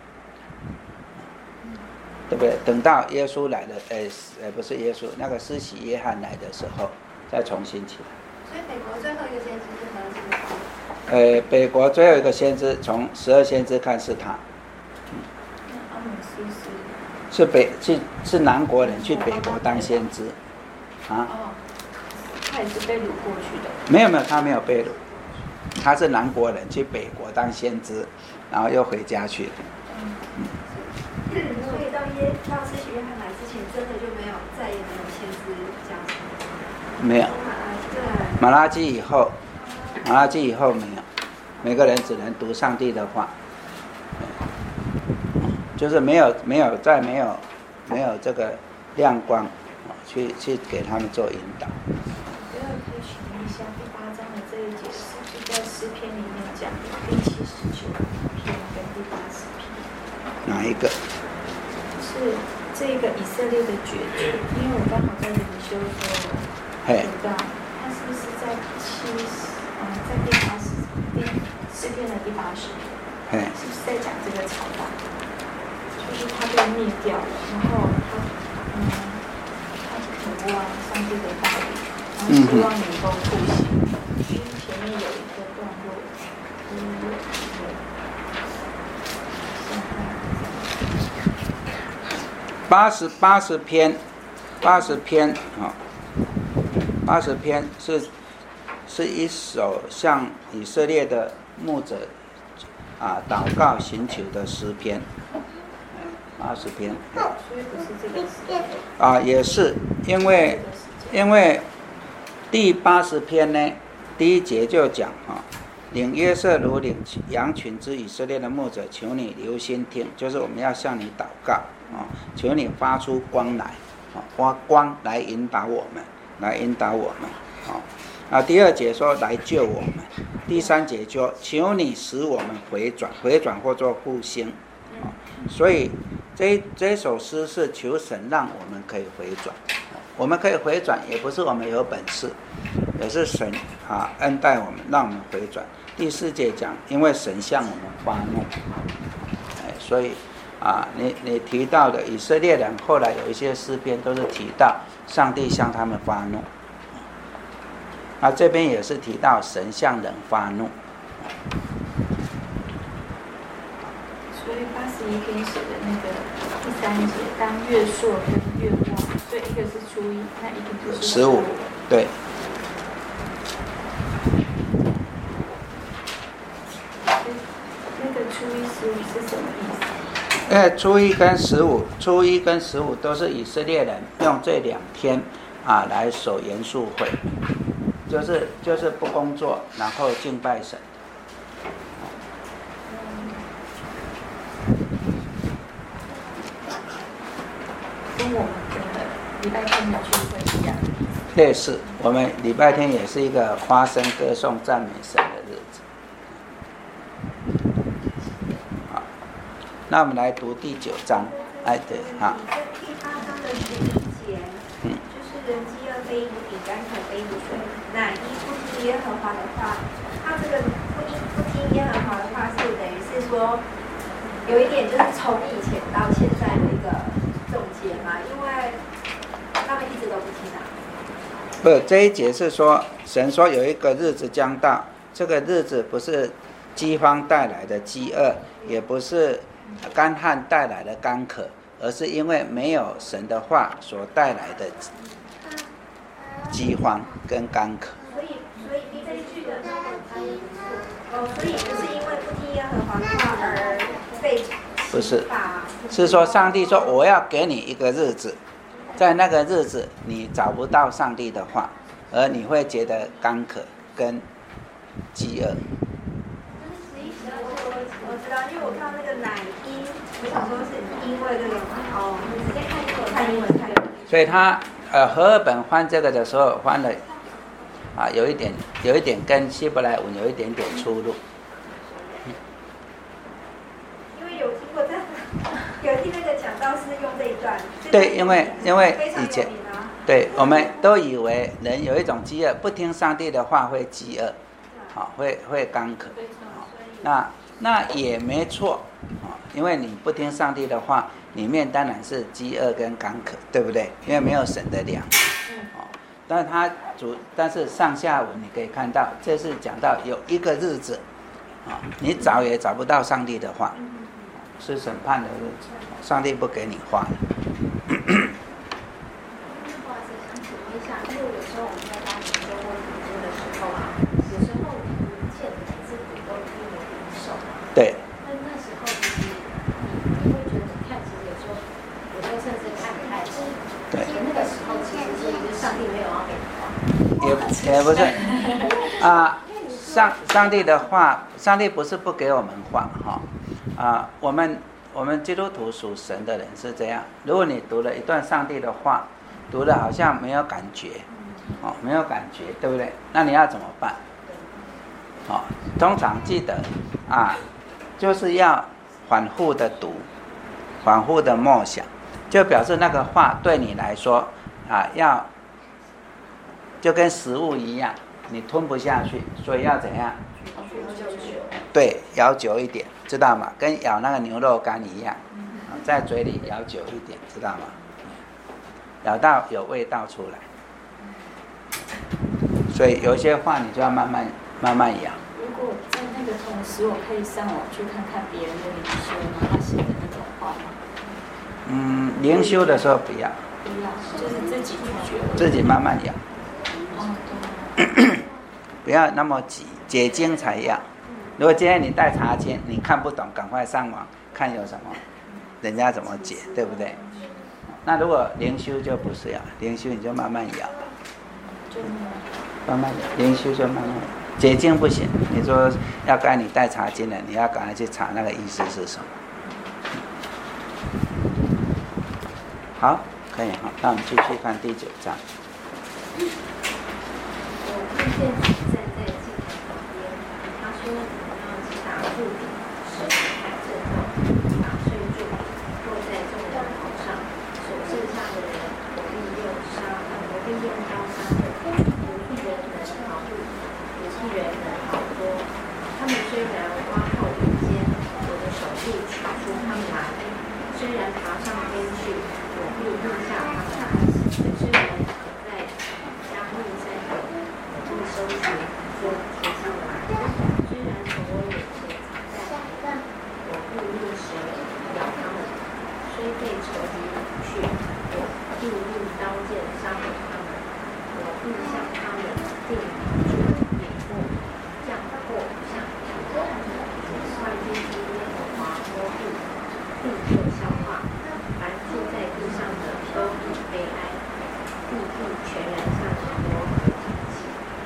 对不对？等到耶稣来的，呃，呃，不是耶稣，那个施洗约翰来的时候，再重新起来。 所以北国最后一个先知是何时？ 呃，北国最后一个先知，从十二先知看是他。 嗯、阿姆斯是是北是是南国人去北国当先知，啊？ 哦，他也是被掳过去的。 没有没有，他没有被掳，他是南国人去北国当先知，然后又回家去了。 嗯嗯所以到耶到施洗约翰来之前，真的就没有再也没有先知讲什么？ 没有。马拉基以后，马拉基以后没有，每个人只能读上帝的话，就是没有没有再没有没有这个亮光，去去给他们做引导。 我要可以询问一下第八章的这一节是不是在诗篇里面讲的第七十九篇跟第八十篇？ 哪一个？ 是这个以色列的决绝，因为我刚好在灵修的时候读到，他是不是在七十，嗯，在第八十第诗篇的第八十篇，是不是在讲这个朝代？就是他被灭掉了，然后他，嗯，他渴望上帝的道理，然后希望能够复兴。因为前面有一个段落，嗯， 八十八十篇，八十篇啊，八十篇是是一首向以色列的牧者啊祷告寻求的诗篇，八十篇。 所以不是这个诗篇啊，也是因为因为第八十篇呢，第一节就讲啊。领约瑟如领羊群之以色列的牧者，求你留心听，就是我们要向你祷告啊，求你发出光来啊，发光来引导我们，来引导我们啊。啊，第二节说来救我们，第三节就求你使我们回转，回转或做复兴啊。所以这这首诗是求神让我们可以回转，我们可以回转，也不是我们有本事，也是神啊恩待我们，让我们回转。第四节讲，因为神向我们发怒，哎，所以啊，你你提到的以色列人，后来有一些诗篇都是提到上帝向他们发怒，那这边也是提到神向人发怒。 所以八十一篇写的那个第三节，当月朔跟月望，所以一个是初一，那一个就是十五，对。 初一十五是什么意思？ 因为初一跟十五，初一跟十五都是以色列人用这两天啊来守严肃会，就是就是不工作，然后敬拜神。 跟我们的礼拜天的聚会一样。 类似，我们礼拜天也是一个发声歌颂赞美神的日子。那我们来读第九章。 哎，对，好。 第八章的十一节，嗯，就是人饥饿非无饼，干渴非无水，乃因不听耶和华的话。他这个不听不听耶和华的话，是等于是说，有一点就是从以前到现在的一个总结嘛，因为他们一直都不听啊。 不，这一节是说，神说有一个日子将到，这个日子不是饥荒带来的饥饿，也不是干旱带来的干渴，而是因为没有神的话所带来的饥荒跟干渴。 所以，所以这一句的哦，所以不是因为不听耶和华的话而被不是，是说上帝说我要给你一个日子，在那个日子你找不到上帝的话，而你会觉得干渴跟饥饿。 我知道，因为我看到那个乃因，我想说是因为这个哦，你直接看英文，看英文，看英文。 所以他呃和合本翻这个的时候翻了啊，有一点有一点跟希伯来文有一点点出入。 因为有听过这样，有听那个讲道是用这一段。 对，因为因为以前， 啊、 对我们都以为人有一种饥饿，不听上帝的话会饥饿，好、哦、会会干渴。哦、那那也没错啊、哦，因为你不听上帝的话，里面当然是饥饿跟干渴，对不对？因为没有神的粮。哦，但是他主，但是上下文你可以看到，这是讲到有一个日子，啊、哦，你找也找不到上帝的话，是审判的日子，上帝不给你话了。 不好意思，想请问一下，因为有时候我们在家里做或读经的时候啊，有时候文件每次读都一定有领手。 对。 那那时候其实你你会觉得看，其实有时候有时候甚至看不太懂。 对。 那个时候其实是一个上帝没有要给你话。 也也不是啊，上上帝的话，上帝不是不给我们话哈啊，我们我们基督徒属神的人是这样，如果你读了一段上帝的话，读的好像没有感觉，哦，没有感觉，对不对？那你要怎么办？哦，通常记得啊，就是要反复的读，反复的默想，就表示那个话对你来说啊，要就跟食物一样，你吞不下去，所以要怎样？对，咬久一点，知道吗？跟咬那个牛肉干一样，在嘴里咬久一点，知道吗？咬到有味道出来。所以有些话你就要慢慢慢慢咬。 如果在那个同时，我可以上网去看看别人的灵修吗？他写的那种话吗？ 嗯，灵修的时候不要。 不要，就是自己咀嚼。 自己慢慢咬。 哦，对。 不要那么急，解经才要。如果今天你带茶经，你看不懂，赶快上网看有什么，人家怎么解，对不对？那如果灵修就不是要，灵修你就慢慢咬，慢慢咬，灵修就慢慢咬。解经不行，你说要该你带茶经了，你要赶快去查那个意思是什么。好，可以好，那我们继续看第九章。 我看见主站在祭坛旁边，他说：“你要击打柱顶，使台震动，打碎柱顶，落在众人头上。所剩下的人，我必用杀，我必用刀杀的。不替人能好路，不替人能好多。他们虽然挖透云间，我的手臂取出他们来；虽然爬上天去，我必录下他们来。虽然在加密山口。”收集做贴上来，虽然从我眼前藏在海里，我必用蛇咬他们；虽被仇敌掳去，我必用刀剑杀害他们。我必向他们定住眼目，降祸向他们。万军之耶和华都必立刻消化，凡住在地上的都必悲哀，地必全然像沉默和停息。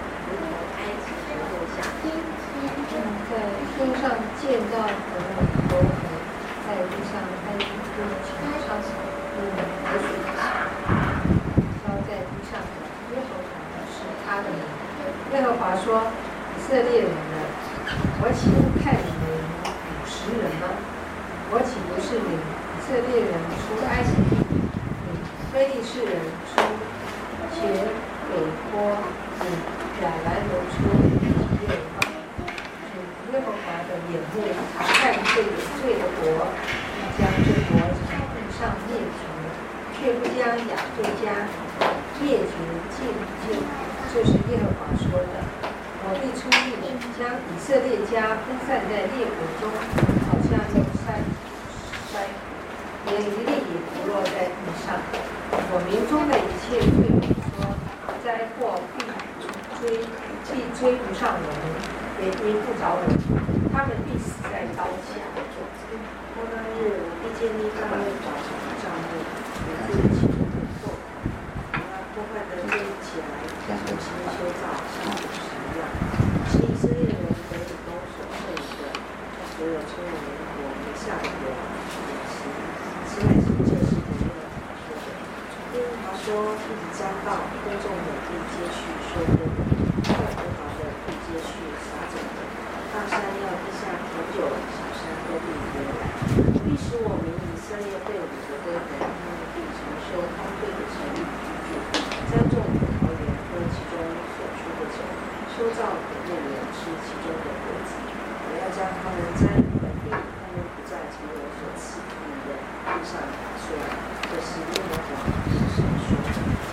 在天上建造很多河，在地上开出城上嗯河水的烧在地上的耶和华是他的名。耶和华说：“以色列人呢，我岂不派你们五十人吗？我岂不是领以色色列人出埃及地，领非利士人出茄北坡，领亚兰人出耶和华。主耶和华的眼目察看这有罪的国，将这国从地上灭绝，却不将雅各家灭绝尽尽，这是耶和华说的。我必出力，将以色列家分散在列国中，好像有山山，连一粒也不落在地上。我民中的一切罪人说，灾祸必追，必追不上我们，也追不着我们，他们必死在刀下。 过那日，我必建立大卫早晨的帐幕，也是其中的后台。那破坏的建立起来，重新修造，像古时一样。是以色列人北以东所剩余的，所有称为联国以下的国，也是此乃是这是主耶和华说的。耶和华说：日子将到，耕种的必接续收割的，快葡萄的必接续撒种的。大山要地下调酒，小山都必归来。必使我民以色列被掳的归回，他们必承受荒废的城邑居住，栽种葡萄园，喝其中所出的酒，修造果园园，吃其中的果子。我要将他们栽于本地，他们不再成我所赐予的地上打碎。这是耶和华是神说的。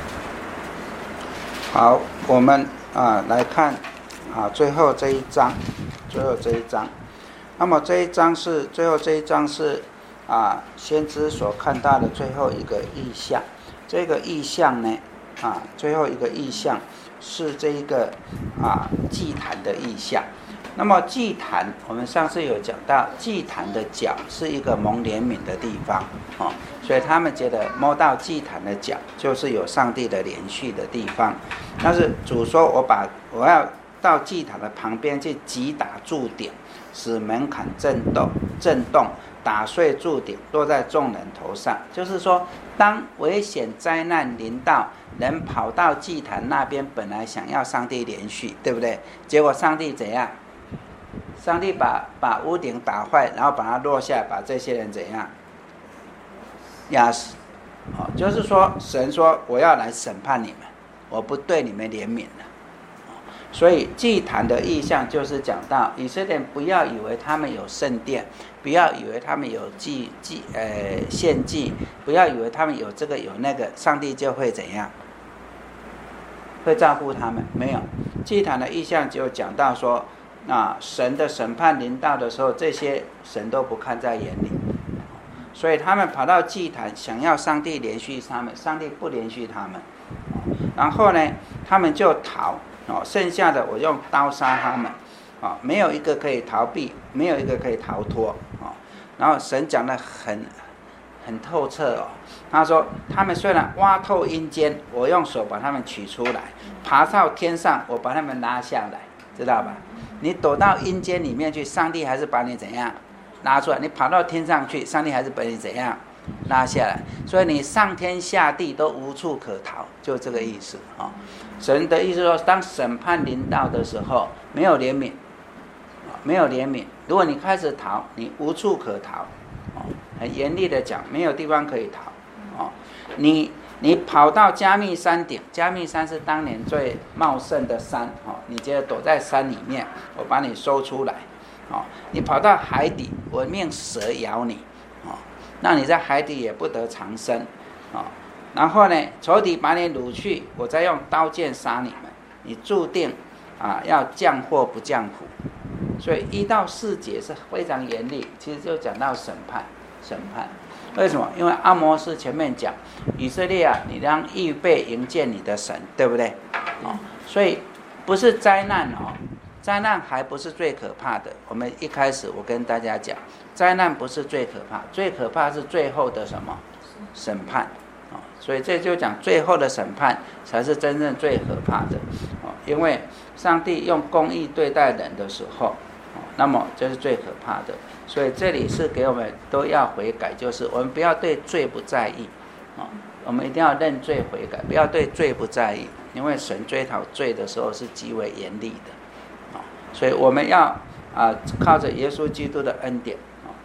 好，我们啊来看啊最后这一章，最后这一章。那么这一章是最后这一章是啊先知所看到的最后一个意象。这个意象呢啊最后一个意象是这一个啊祭坛的意象。那么祭坛，我们上次有讲到，祭坛的脚是一个蒙怜悯的地方哦，所以他们觉得摸到祭坛的脚就是有上帝的连续的地方。但是主说，我把我要到祭坛的旁边去击打柱顶，使门槛震动，震动，打碎柱顶，落在众人头上。就是说，当危险灾难临到，人跑到祭坛那边，本来想要上帝连续，对不对？结果上帝怎样？上帝把把屋顶打坏，然后把它落下来，把这些人怎样压死？哦，就是说，神说我要来审判你们，我不对你们怜悯了。所以祭坛的意象就是讲到以色列人不要以为他们有圣殿，不要以为他们有祭祭呃献祭，不要以为他们有这个有那个，上帝就会怎样？会照顾他们？没有。祭坛的意象就讲到说，那神的审判临到的时候，这些神都不看在眼里，所以他们跑到祭坛想要上帝连续他们，上帝不连续他们。然后呢，他们就逃。哦，剩下的我用刀杀他们，哦，没有一个可以逃避，没有一个可以逃脱，哦。然后神讲得很很透彻哦，他说他们虽然挖透阴间，我用手把他们取出来，爬到天上，我把他们拉下来，知道吧？你躲到阴间里面去，上帝还是把你怎样拉出来？你跑到天上去，上帝还是把你怎样拉下来？所以你上天下地都无处可逃，就这个意思啊。哦，神的意思说，当审判临到的时候，没有怜悯，没有怜悯。如果你开始逃，你无处可逃，哦，很严厉的讲，没有地方可以逃，哦，你你跑到加密山顶，加密山是当年最茂盛的山，哦，你觉得躲在山里面，我把你搜出来，哦，你跑到海底，我命蛇咬你，哦，那你在海底也不得长生，哦。然后呢，仇敌把你掳去，我再用刀剑杀你们，你注定啊要降祸不降苦。所以一到四节是非常严厉，其实就讲到审判，审判。为什么？因为阿摩斯前面讲以色列啊，你让预备迎接你的神，对不对？哦，所以不是灾难哦，灾难还不是最可怕的。我们一开始我跟大家讲，灾难不是最可怕，最可怕是最后的什么审判。所以这就讲最后的审判才是真正最可怕的，因为上帝用公义对待人的时候，那么这是最可怕的。所以这里是给我们都要悔改，就是我们不要对罪不在意，我们一定要认罪悔改，不要对罪不在意，因为神追讨罪的时候是极为严厉的。所以我们要啊靠着耶稣基督的恩典，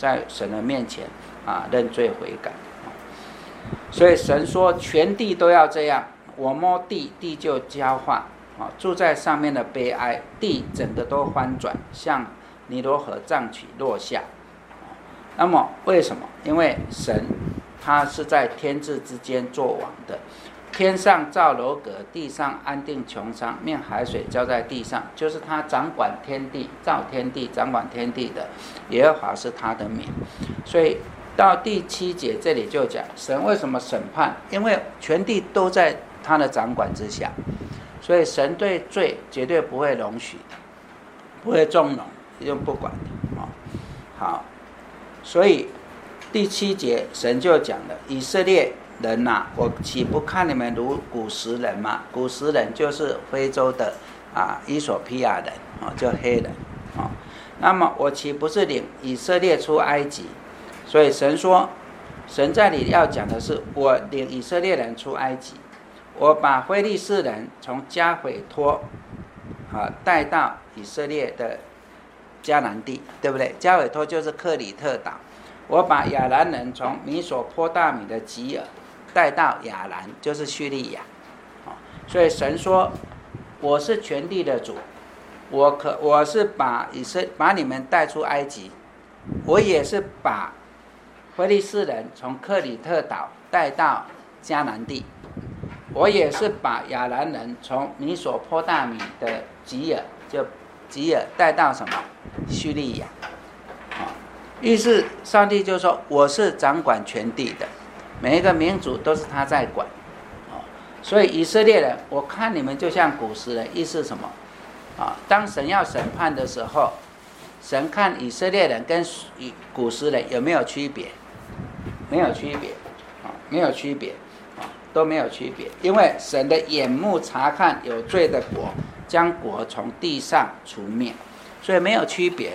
在神的面前啊认罪悔改。所以神说全地都要这样，我摸地，地就焦化，住在上面的悲哀，地整个都翻转，像尼罗河涨起落下。那么为什么？因为神他是在天地之间作王的，天上造楼阁，地上安定穹苍，命海水浇在地上，就是他掌管天地，造天地，掌管天地的耶和华是他的名。所以到第七节这里就讲神为什么审判，因为全地都在他的掌管之下，所以神对罪绝对不会容许的，不会纵容，就不管的。好，所以第七节神就讲了，以色列人呐、啊，我岂不看你们如古时人吗？古时人就是非洲的啊伊索比亚人啊，就黑人啊。那么我岂不是领以色列出埃及？所以神说，神在里要讲的是，我领以色列人出埃及，我把非利士人从加斐托啊带到以色列的迦南地，对不对？加斐托就是克里特岛。我把亚兰人从米索波大米的吉尔带到亚兰，就是叙利亚。所以神说，我是全地的主，我可我是把以色把你们带出埃及，我也是把非利士人从克里特岛带到迦南地，我也是把亚兰人从米索波大米的吉尔，就吉尔带到什么叙利亚。意思上帝就说，我是掌管全地的，每一个民族都是他在管。所以以色列人，我看你们就像古时人，意思什么啊？当神要审判的时候，神看以色列人跟古时人有没有区别？没有区别啊，没有区别啊，都没有区别。因为神的眼目查看有罪的国，将国从地上除灭，所以没有区别。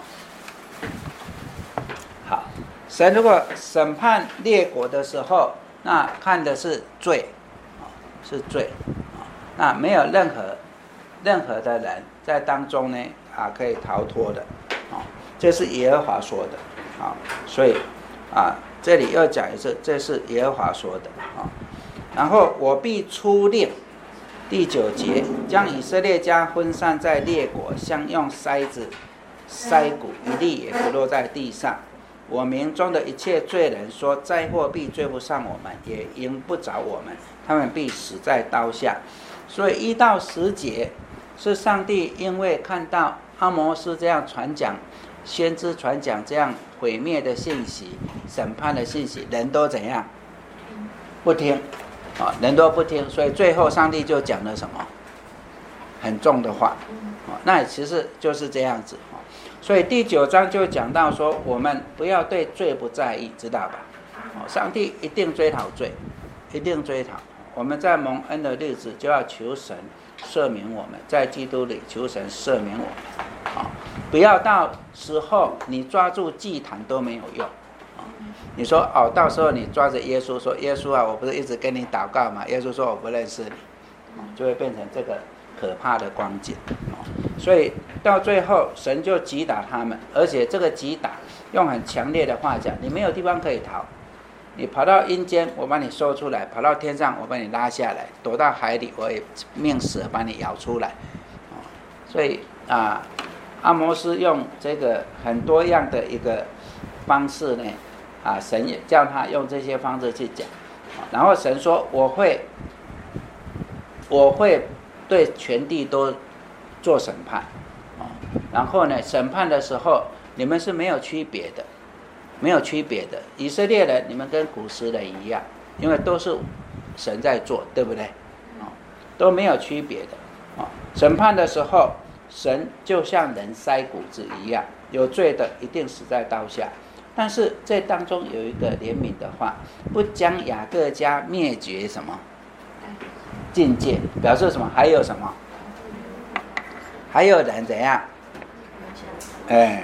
好，神如果审判列国的时候，那看的是罪，是罪，那没有任何任何的人在当中呢啊可以逃脱的，啊，这是耶和华说的，啊，所以啊这里又讲一次，这是耶和华说的，啊，然后我必出令，第九节，将以色列家分散在列国，像用筛子筛谷，一粒也不落在地上。我民中的一切罪人说，灾祸必追不上我们，也迎不着我们，他们必死在刀下。所以一到十节是上帝因为看到阿摩斯这样传讲，先知传讲这样毁灭的信息、审判的信息，人都怎样？不听啊，人都不听，所以最后上帝就讲了什么很重的话，那其实就是这样子。所以第九章就讲到说，我们不要对罪不在意，知道吧？上帝一定追讨罪，一定追讨。我们在蒙恩的日子就要求神赦免我们，在基督里求神赦免我们。不要到时候你抓住祭坛都没有用。你说哦，到时候你抓着耶稣说，耶稣啊，我不是一直跟你祷告吗？耶稣说我不认识你，就会变成这个可怕的光景。所以到最后神就击打他们，而且这个击打用很强烈的话讲，你没有地方可以逃，你跑到阴间我把你收出来，跑到天上我把你拉下来，躲到海里我也命死把你咬出来。所以啊，阿摩斯用这个很多样的一个方式呢，啊，神也叫他用这些方式去讲，然后神说我会我会对全地都做审判，然后呢，审判的时候你们是没有区别的，没有区别的。以色列人，你们跟古时人一样，因为都是神在做，对不对？都没有区别的。审判的时候，神就像人筛谷子一样，有罪的一定死在刀下。但是这当中有一个怜悯的话，不将雅各家灭绝什么境界，表示什么？还有什么？还有人怎样？哎，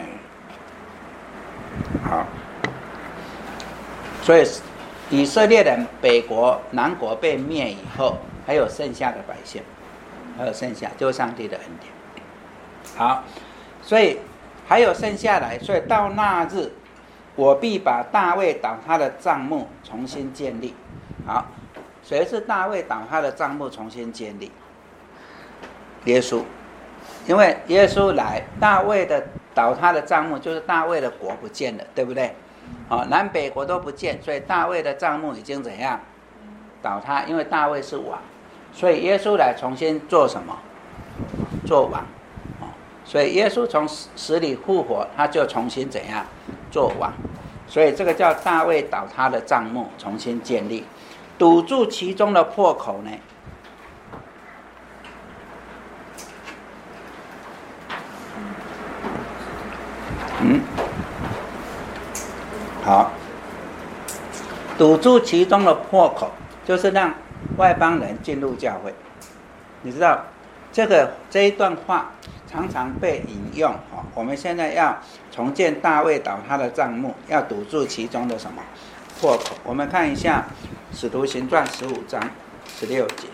好，所以以色列人北国、南国被灭以后，还有剩下的百姓，还有剩下，就是上帝的恩典。好，所以还有剩下来，所以到那日， 我必把大卫倒塌的帐幕重新建立。好，谁是大卫倒塌的帐幕重新建立？耶稣。因为耶稣来，大卫的倒塌的帐幕就是大卫的国不见了，对不对？哦，南北国都不见，所以大卫的帐幕已经怎样倒塌？因为大卫是王，所以耶稣来重新做什么？做王。哦，所以耶稣从死里复活，他就重新怎样做王？所以这个叫大卫倒塌的帐幕重新建立，堵住其中的破口呢？嗯，好，堵住其中的破口，就是让外邦人进入教会。你知道这个这一段话常常被引用。哦，我们现在要重建大卫倒塌的帐幕，要堵住其中的什么破口？我们看一下《使徒行传》十五章十六节。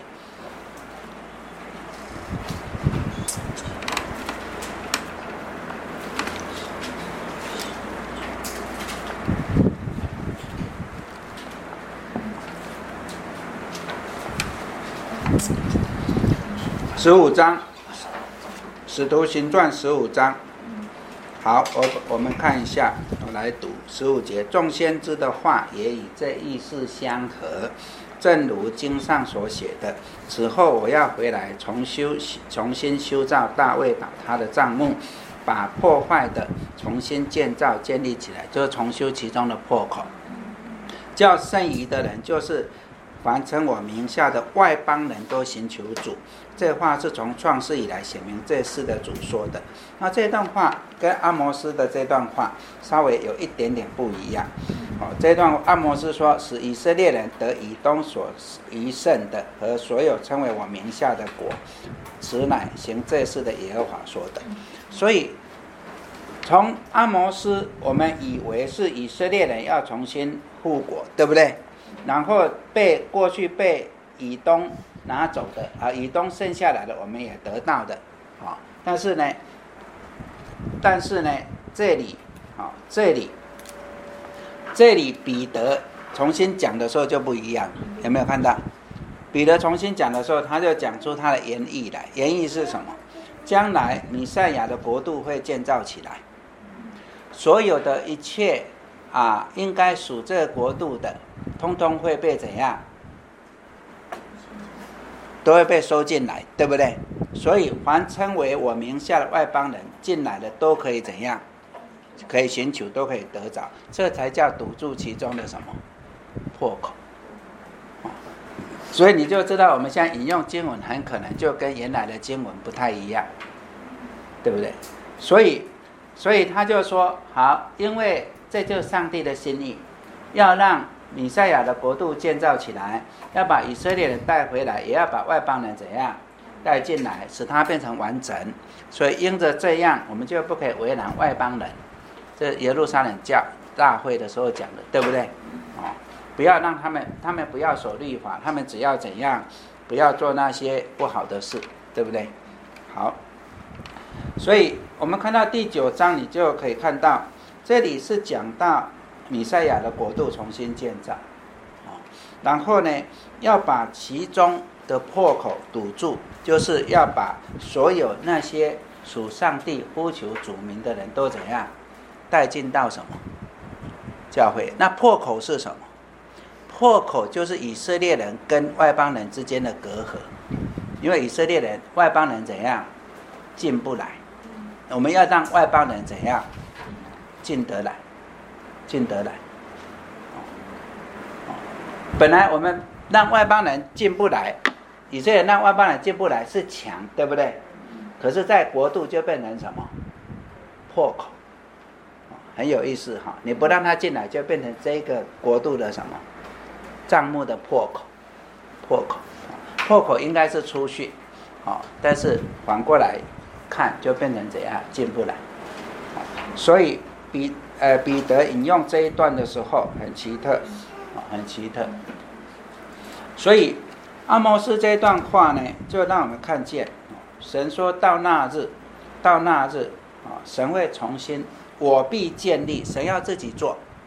十五章，使徒行传十五章。好，我我们看一下，我来读十五节。众先知的话也与这意思相合，正如经上所写的：此后我要回来，重修重新修造大卫倒塌的帐幕，把破坏的重新建造建立起来，就是重修其中的破口。叫剩余的人，就是凡称我名下的外邦人都寻求主。这话是从创世以来显明这事的主说的。那这段话跟阿摩斯的这段话稍微有一点点不一样。哦，这段阿摩斯说，使以色列人得以东所余剩的和所有称为我名下的国，此乃行这事的耶和华说的。所以从阿摩斯，我们以为是以色列人要重新复国，对不对？然后被过去被以东拿走的啊，以东剩下来的我们也得到的，啊，但是呢，但是呢，这里啊，这里，这里彼得重新讲的时候就不一样，有没有看到？彼得重新讲的时候，他就讲出他的原意来，原意是什么？将来弥赛亚的国度会建造起来，所有的一切啊，应该属这个国度的，通通会被怎样？都会被收进来，对不对？所以凡称为我名下的外邦人进来的，都可以怎样？可以寻求，都可以得着，这才叫堵住其中的什么破口。所以你就知道，我们现在引用经文很可能就跟原来的经文不太一样，对不对？所以，所以他就说好，因为这就是上帝的心意，要让弥赛亚的国度建造起来，要把以色列人带回来，也要把外邦人怎样带进来，使它变成完整。所以因着这样，我们就不可以为难外邦人。这耶路撒冷教大会的时候讲的，对不对？哦，不要让他们，他们不要守律法，他们只要怎样，不要做那些不好的事，对不对？好，所以我们看到第九章，你就可以看到，这里是讲到弥赛亚的国度重新建造，然后呢，要把其中的破口堵住，就是要把所有那些属上帝呼求主名的人都怎样带进到什么教会？那破口是什么？破口就是以色列人跟外邦人之间的隔阂，因为以色列人、外邦人怎样进不来，我们要让外邦人怎样进得来，进得来。本来我们让外邦人进不来，以色列人让外邦人进不来是墙，对不对？可是在国度就变成什么破口，很有意思哈！你不让他进来，就变成这个国度的什么帐幕的破口，破口，破口应该是出去，但是反过来看就变成怎样进不来。所以彼呃彼得引用这一段的时候很奇特，很奇特。所以阿摩斯这段话呢，就让我们看见神说到那日，到那日，神会重新，我必建立，神要自己做，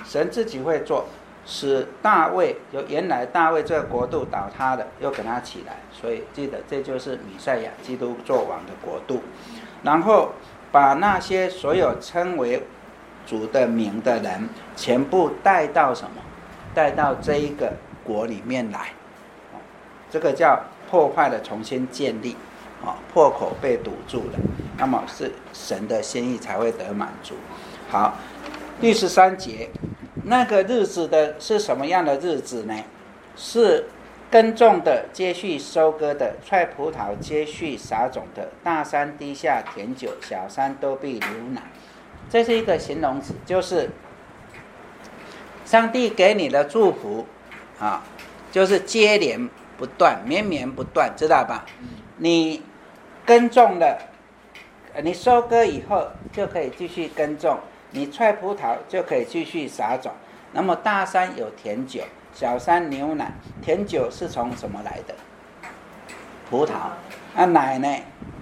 神自己会做，使大卫由原来大卫这个国度倒塌的，又给他起来。所以记得这就是弥赛亚基督做王的国度。然后把那些所有称为主的名的人全部带到什么？带到这一个国里面来，这个叫破坏的重新建立，破口被堵住了，那么是神的心意才会得满足。好，第十三节，那个日子的是什么样的日子呢？是耕种的接续收割的，踹葡萄接续撒种的，大山滴下甜酒，小山都必流奶。这是一个形容词，就是上帝给你的祝福啊，就是接连不断，绵绵不断，知道吧？你耕种了，你收割以后就可以继续耕种，你踹葡萄就可以继续撒种。那么大山有甜酒，小山牛奶。甜酒是从什么来的？葡萄。啊，奶呢？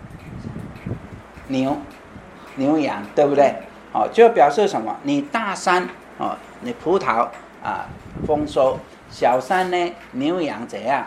牛牛羊，对不对？哦，就表示什么？你大山哦，你葡萄啊丰收，小山呢牛羊怎样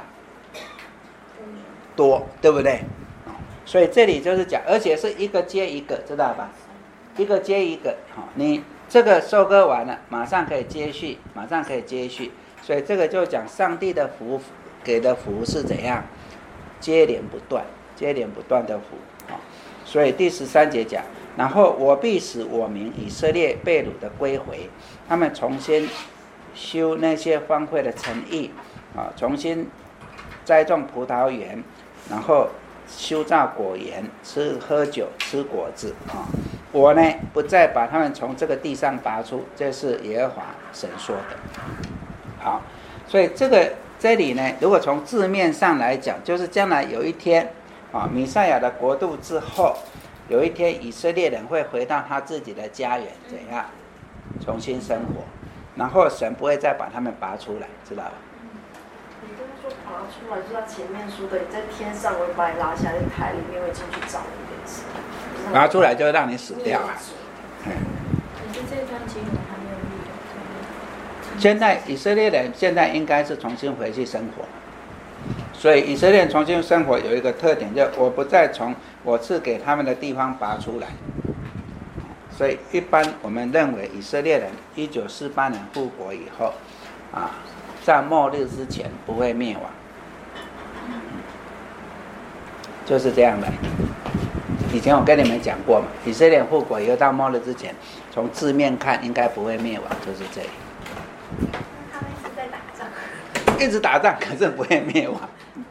多，对不对？哦，所以这里就是讲，而且是一个接一个，知道吧？一个接一个，哦，你这个收割完了，马上可以接续，马上可以接续，所以这个就讲上帝的福给的福是怎样接连不断，接连不断的福，哦，所以第十三节讲。然后我必使我民以色列被掳的归回，他们重新修那些荒废的城邑，啊，重新栽种葡萄园，然后修造果园，吃喝酒，吃果子啊。我呢不再把他们从这个地上拔出，这是耶和华神说的。好，所以这个这里呢，如果从字面上来讲，就是将来有一天啊，弥赛亚的国度之后。有一天以色列人会回到他自己的家园，怎样重新生活，然后神不会再把他们拔出来，知道吧？ 你跟他说拔出来，就是他前面说的，你在天上我会把你拉下来，在海里面会进去找你的事。 拔出来就让你死掉啊！ 可是这段经文还没有遇到。 现在以色列人现在应该是重新回去生活，所以以色列人重新生活有一个特点，就我不再从我赐给他们的地方拔出来。所以一般我们认为以色列人一九四八年复国以后啊，在末日之前不会灭亡，就是这样的。以前我跟你们讲过嘛，以色列复国以后到末日之前，从字面看应该不会灭亡，就是这里。 他们一直在打仗， 一直打仗，可是不会灭亡。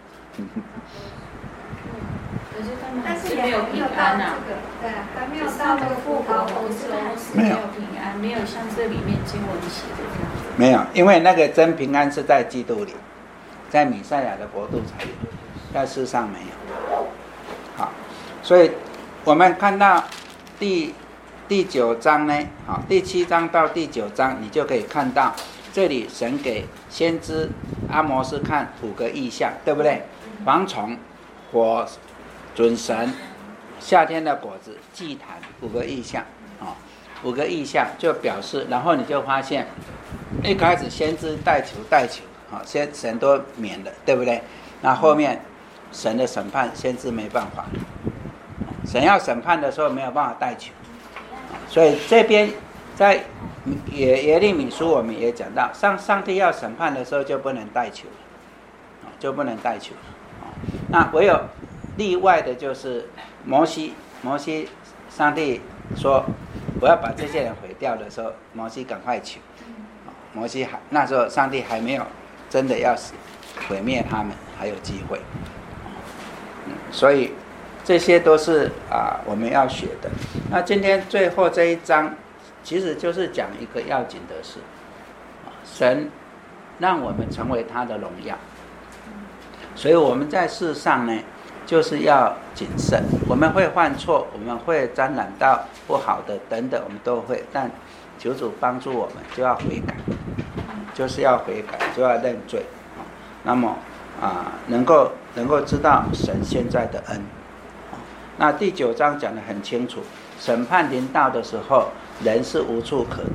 可是他们但是是没有平安啊， 这个，对啊，还没有就是到那个他们复复国后国丰收。 是还是没有平安，没有像这里面经文写的这样子。 没有，因为那个真平安是在基督里，在弥赛亚的国度才有，在世上没有。好，所以我们看到第第九章呢，好，第七章到第九章，你就可以看到这里神给先知阿摩斯看五个异象，对不对？蝗虫、火、准神、夏天的果子、祭坛，五个异象，哦，五个异象就表示，然后你就发现，一开始先知带球带球，啊，先神都免了，对不对？那后面神的审判，先知没办法，神要审判的时候没有办法带球，所以这边在耶耶利米书我们也讲到，上上帝要审判的时候就不能带球，就不能带球，那唯有例外的就是摩西，摩西上帝说我要把这些人毁掉的时候，摩西赶快求，摩西还那时候上帝还没有真的要死毁灭他们，还有机会，所以这些都是啊我们要学的。那今天最后这一章其实就是讲一个要紧的事，神让我们成为他的荣耀，所以我们在世上呢就是要谨慎，我们会犯错，我们会沾染到不好的等等，我们都会，但求主帮助我们，就要悔改，就是要悔改，就要认罪，那么啊能够能够知道神现在的恩。那第九章讲得很清楚，审判临到的时候，人是无处可逃的，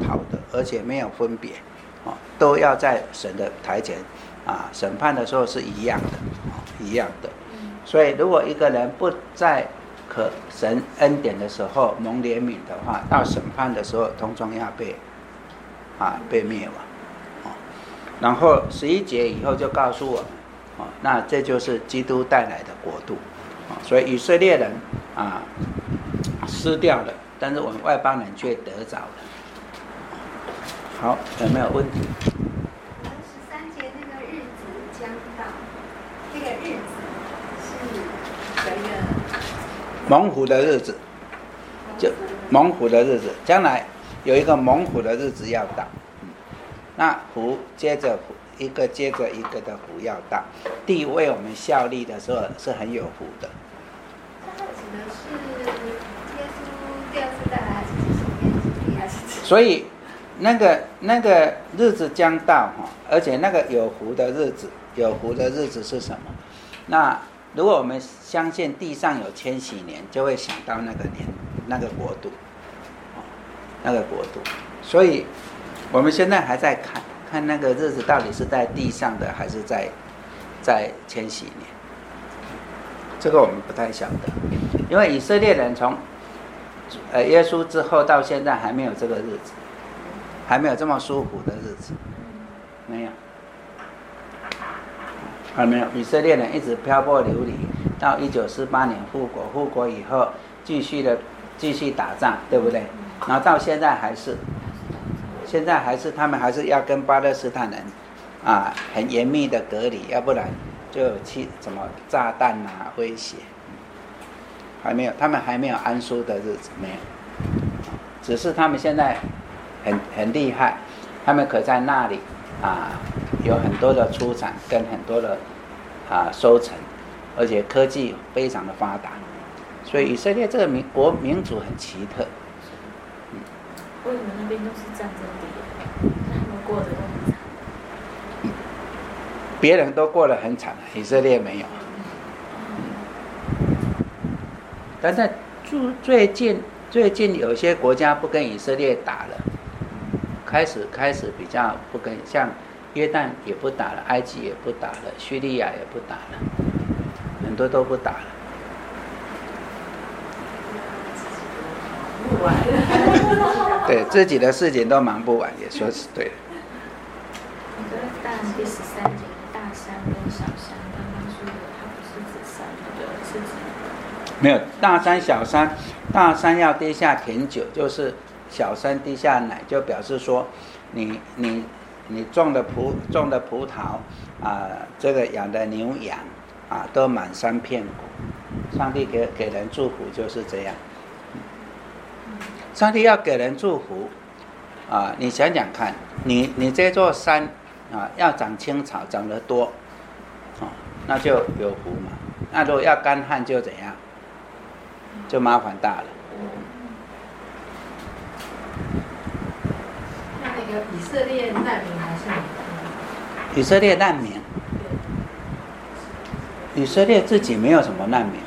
而且没有分别，哦，都要在神的台前啊，审判的时候是一样的，哦，一样的。所以如果一个人不在可神恩典的时候蒙怜悯的话，到审判的时候通通要被啊被灭亡，哦。然后十一节以后就告诉我们，哦，那这就是基督带来的国度，哦，所以以色列人啊失掉了，但是我们外邦人却得着了。好，有没有问题？ 我们十三节那个日子将到，这个日子是有一个猛虎的日子，就猛虎的日子，将来有一个猛虎的日子要到。嗯，那虎接着虎，一个接着一个的虎要到，地为我们效力的时候是很有福的。 它指的是耶稣第二次再来，还是指什么？还是指？ 所以那个那个日子将到哈，而且那个有福的日子，有福的日子是什么？那如果我们相信地上有千禧年，就会想到那个年那个国度，那个国度。所以我们现在还在看看那个日子到底是在地上的，还是在在千禧年。这个我们不太晓得，因为以色列人从呃耶稣之后到现在还没有这个日子，还没有这么舒服的日子，没有。还没有，以色列人一直漂泊流离，到一九四八年复国，复国以后继续的继续打仗，对不对？然后到现在还是，现在还是他们还是要跟巴勒斯坦人啊很严密的隔离，要不然就有气什么炸弹啊威胁，还没有，他们还没有安舒的日子，没有，只是他们现在很很厉害，他们可在那里啊。有很多的出产跟很多的啊收成，而且科技非常的发达，所以以色列这个民国民族很奇特。 嗯，为什么那边都是战争地？他们过得都很惨。 嗯，别人都过得很惨，以色列没有。嗯，但是最近最近有些国家不跟以色列打了，开始开始比较不跟，像约旦也不打了，埃及也不打了，叙利亚也不打了，很多都不打了。 不完。 对自己的事情都忙不完，也说是对的。 我觉得大第十三节大山跟小山，刚刚说的它不是指山，对不对？是指没有大山小山，大山要滴下甜酒，就是小山滴下奶，就表示说你你。你种的葡种的葡萄啊，这个养的牛羊啊，都满山遍谷。上帝给给人祝福就是这样。上帝要给人祝福啊，你想想看，你你这座山啊，要长青草，长得多，啊，那就有福嘛。那如果要干旱，就怎样？就麻烦大了。 那个以色列难民还是你？ 以色列难民，以色列自己没有什么难民，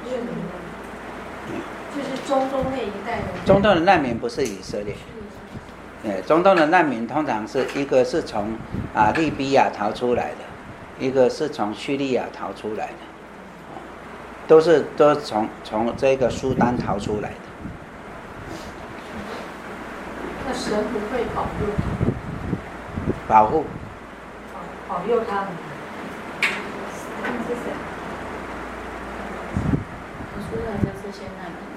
就是中东那一带的。 中东的难民不是以色列，对，中东的难民通常是一个是从啊利比亚逃出来的，一个是从叙利亚逃出来的，都是都从从这个苏丹逃出来的。 那神不会保佑他们？ 保护。 保佑他们。 他们是谁？ 我说的就是现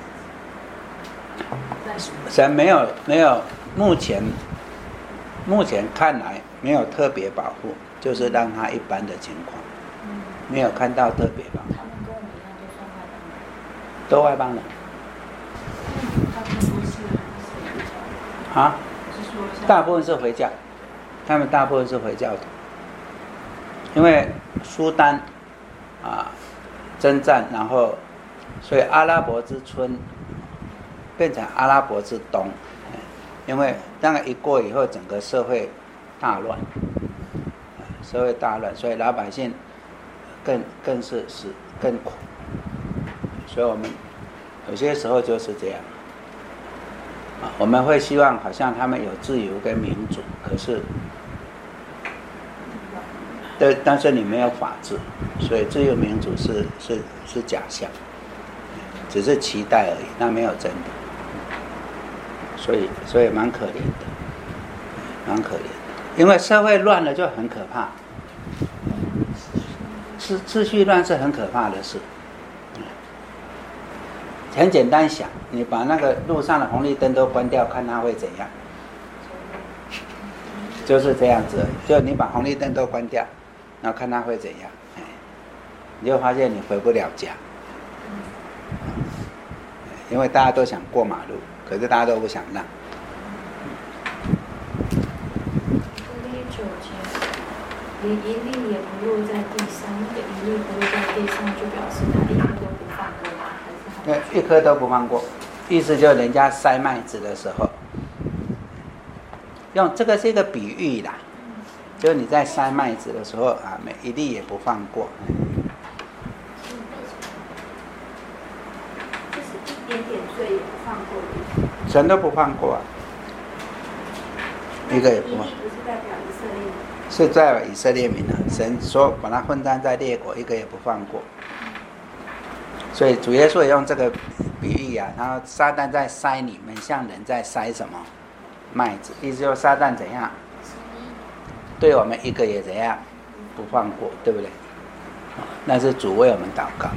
在神没有没有，目前目前看来没有特别保护，就是让他一般的情况，没有看到特别保护。 他们跟我们一样都算外邦人。 都外邦人。 他们不是啊？ 是说大部分是回教，他们大部分是回教徒，因为苏丹啊征战，然后所以阿拉伯之春变成阿拉伯之冬，因为那个一过以后，整个社会大乱，社会大乱，所以老百姓更更是是更苦，所以我们有些时候就是这样。 啊，我们会希望好像他们有自由跟民主，可是，对，但是你没有法治，所以自由民主是是是假象，只是期待而已，那没有真的，所以所以蛮可怜的，蛮可怜的，因为社会乱了就很可怕，秩秩序乱是很可怕的事。很简单想，你把那个路上的红绿灯都关掉，看它会怎样？就是这样子，就你把红绿灯都关掉，然后看它会怎样？你就发现你回不了家，因为大家都想过马路，可是大家都不想让。 第九节，连一粒也不落在地上，那个一粒不落在地上，就表示他一颗都不放过吗？ 对，一颗都不放过，意思就是人家筛麦子的时候，用这个是一个比喻啦，就是你在筛麦子的时候啊，每一粒也不放过。 就是一点点罪也不放过的。 神都不放过啊，一个也不放。 一粒不是代表以色列民？ 是在以色列民啊，神说把它分担在列国，一个也不放过。所以主耶稣也用这个比喻啊，然后撒旦在筛你们，像人在筛什么麦子，意思就是撒旦怎样，对我们一个也怎样不放过，对不对？那是主为我们祷告。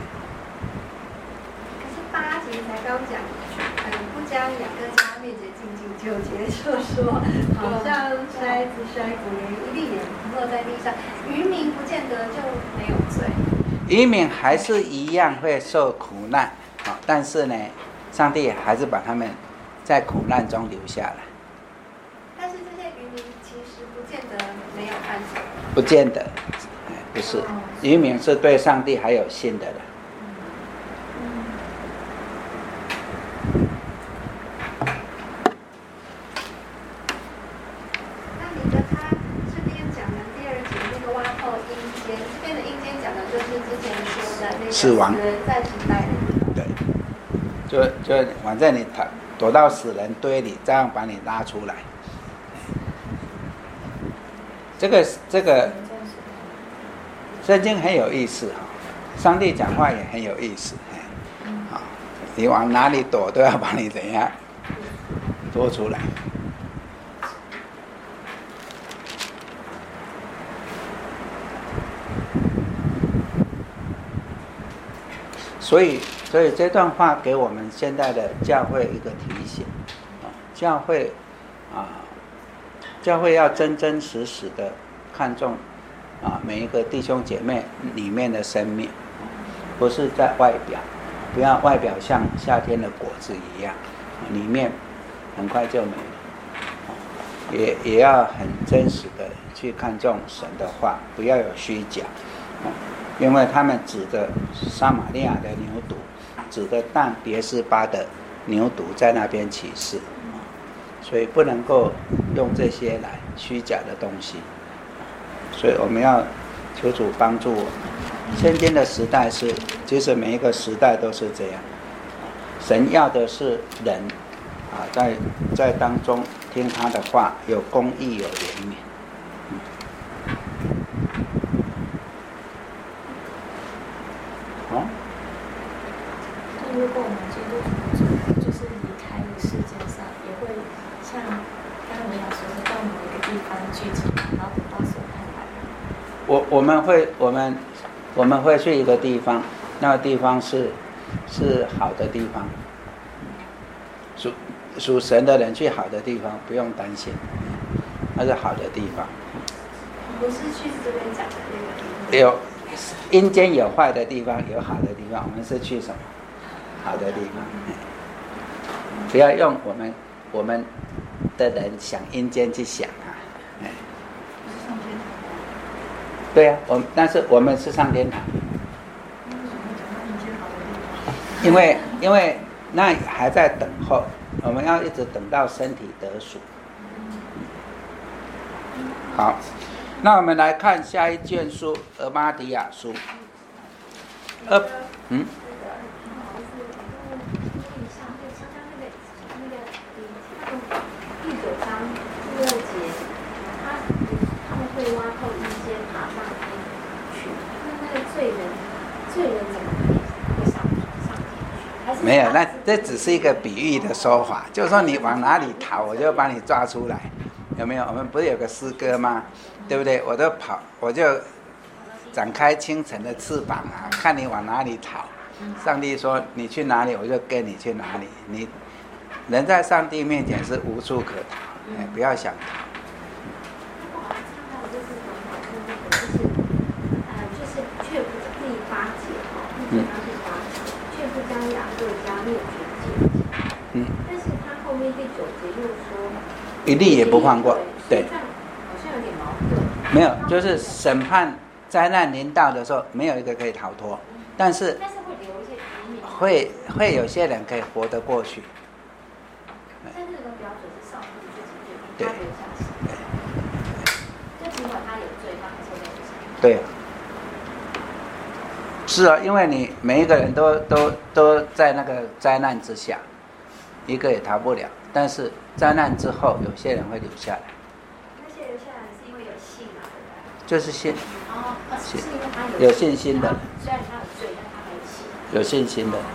可是八节才刚讲，嗯，不将雅各家灭绝尽尽，九节就说，好像筛子筛子连一粒也不落在地上，渔民不见得就没有罪。 渔民还是一样会受苦难，但是呢，上帝还是把他们在苦难中留下来。 但是这些渔民其实不见得没有犯罪。 不见得，不是，渔民是对上帝还有信的人。 那你的他这边讲的第二节那个挖后阴间，这边的阴间讲的就是之前说的那个死亡人在时代的地方。 对，就就反正你躲到死人堆里，这样把你拉出来。这个这个圣经很有意思哈，上帝讲话也很有意思，啊，你往哪里躲都要把你怎样躲出来。所以，所以这段话给我们现在的教会一个提醒，啊，教会啊，教会要真真实实的看重啊每一个弟兄姐妹里面的生命，不是在外表，不要外表像夏天的果子一样，里面很快就没了，也也要很真实的去看重神的话，不要有虚假。因为他们指着撒玛利亚的牛犊，指着但别是巴的牛犊在那边起誓，所以不能够用这些来虚假的东西，所以我们要求主帮助我们。现今的时代是，其实每一个时代都是这样，神要的是人啊，在在当中听他的话，有公义，有怜悯。 那如果我们基督徒就是离开了世界上，也会像刚刚你老师说，到某一个地方聚集，然后等到审判来。 我我们会我们我们会去一个地方，那个地方是是好的地方，属属神的人去好的地方不用担心，那是好的地方。 不是去这边讲的那个地方。 有阴间有坏的地方，有好的地方，我们是去什么？好的地方。不要用我们我们的人想阴间去想啊。对呀、啊，我但是我们是上天堂。因为因为那还在等候，我们要一直等到身体得赎。好，那我们来看下一卷书《俄巴底亚书》。呃，嗯。 那个被挖透一些爬上天去。那那个罪人，罪人怎么可以会上上天去？还是没有，那这只是一个比喻的说法，就是说你往哪里逃，我就把你抓出来，有没有？我们不是有个诗歌吗？对不对？我都跑，我就展开清晨的翅膀啊，看你往哪里逃。上帝说你去哪里，我就跟你去哪里。你人在上帝面前是无处可逃，哎，不要想逃。 就是呃，就是却不第八节哈，第八节，却不将雅各家灭绝尽。嗯。但是他后面第九节又说， 一粒也不放过，对。 好像有点矛盾。 没有，就是审判灾难临到的时候，没有一个可以逃脱，但是。 但是会留一些余命。 会会有些人可以活得过去。 但是这个标准是上帝自己决定，他留下谁？就尽管他有罪，他还是会留下。 对。是啊，因为你每一个人都都都在那个灾难之下，一个也逃不了。但是灾难之后，有些人会留下来。 那些留下来是因为有信嘛，对不对？ 就是信。 哦，是因为他有有信心的。 虽然他有罪，但他还有信。 有信心的。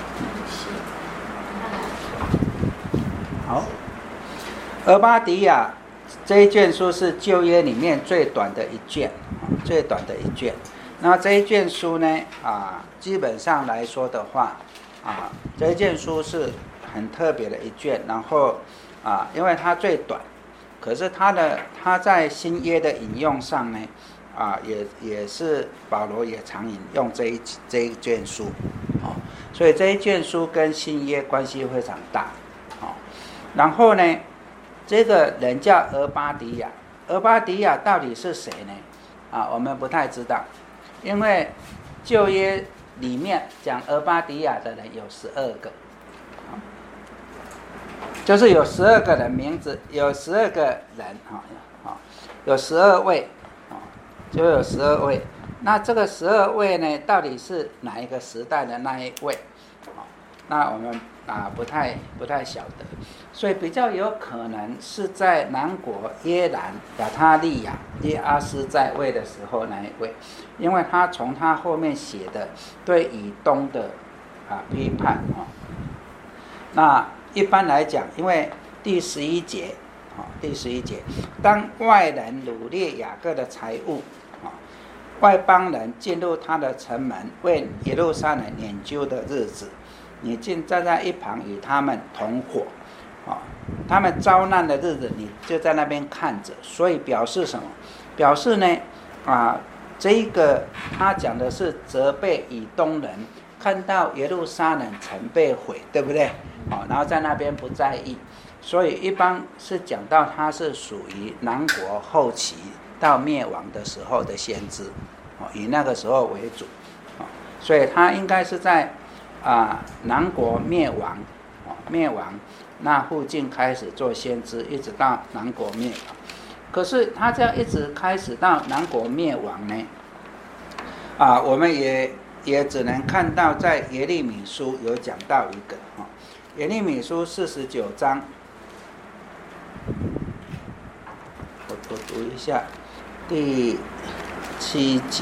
好，俄巴底亚这一卷书是旧约里面最短的一卷，最短的一卷。那这一卷书呢，啊，基本上来说的话，啊，这一卷书是很特别的一卷。然后，啊，因为它最短，可是它的它在新约的引用上呢，啊，也也是保罗也常引用这一这一卷书，哦，所以这一卷书跟新约关系非常大，哦。然后呢，这个人叫俄巴底亚，俄巴底亚到底是谁呢？啊，我们不太知道，因为旧约里面讲俄巴底亚的人有十二个，就是有十二个人名字，有十二个人哈，有十二位，就有十二位。那这个十二位呢，到底是哪一个时代的那一位？那我们啊不太不太晓得，所以比较有可能是在南国耶兰亚他利亚耶阿斯在位的时候那一位，因为他从他后面写的对以东的啊批判啊。那一般来讲，因为第十一节啊第十一节，当外人掳掠雅各的财物啊，外邦人进入他的城门，为耶路撒冷研究的日子。你竟站在一旁与他们同伙，啊，他们遭难的日子，你就在那边看着。所以表示什么？表示呢，啊，这一个他讲的是责备以东人看到耶路撒冷城被毁，对不对？啊，然后在那边不在意，所以一般是讲到他是属于南国后期到灭亡的时候的先知，啊，以那个时候为主，啊，所以他应该是在。啊，南国灭亡，哦，灭亡，那附近开始做先知，一直到南国灭亡。可是他这样一直开始到南国灭亡呢，啊，我们也也只能看到在耶利米书有讲到一个，哦，耶利米书四十九章，我我读一下第七节。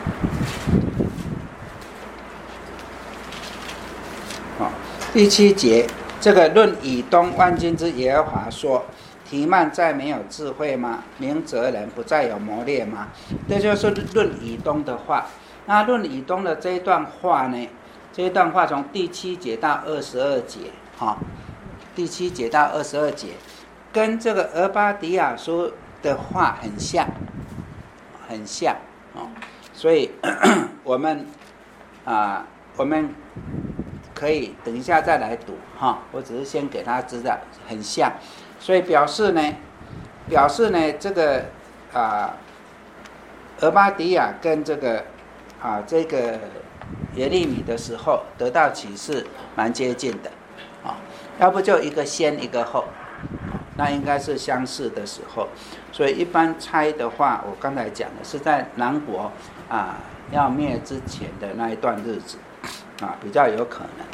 第七节，这个论以东万军之耶和华说：提曼再没有智慧吗？明哲人不再有谋略吗？这就是论以东的话。那论以东的这一段话呢？这一段话从第七节到二十二节，哈，哦，第七节到二十二节，跟这个俄巴底亚书的话很像，很像哦。所以我们啊，我们。可以等一下再来读哈，我只是先给他知道很像，所以表示呢，表示呢这个啊，俄巴底亚跟这个啊这个耶利米的时候得到启示蛮接近的，啊，要不就一个先一个后，那应该是相似的时候，所以一般猜的话，我刚才讲的是在南国啊要灭之前的那一段日子。啊，比较有可能。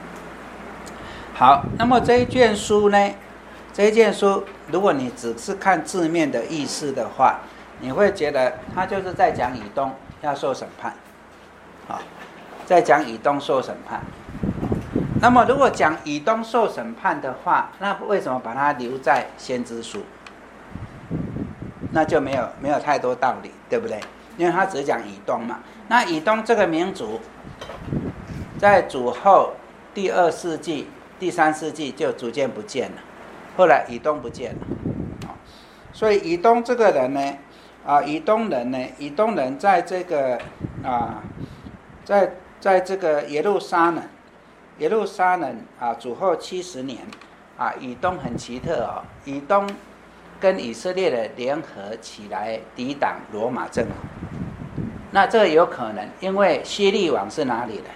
好，那么这一卷书呢？这一卷书，如果你只是看字面的意思的话， 你会觉得他就是在讲以东要受审判，啊，在讲以东受审判。那么如果讲以东受审判的话，那为什么把它留在先知书？那就没有没有太多道理，对不对？因为他只讲以东嘛。那以东这个民族，在主后第二世纪、第三世纪就逐渐不见了，后来以东不见了，所以以东这个人呢，啊，以东人呢，以东人在这个啊，在在这个耶路撒冷。耶路撒冷啊，主后七十年啊，以东很奇特哦，以东跟以色列的联合起来抵挡罗马政府。那这个有可能，因为希律王是哪里人？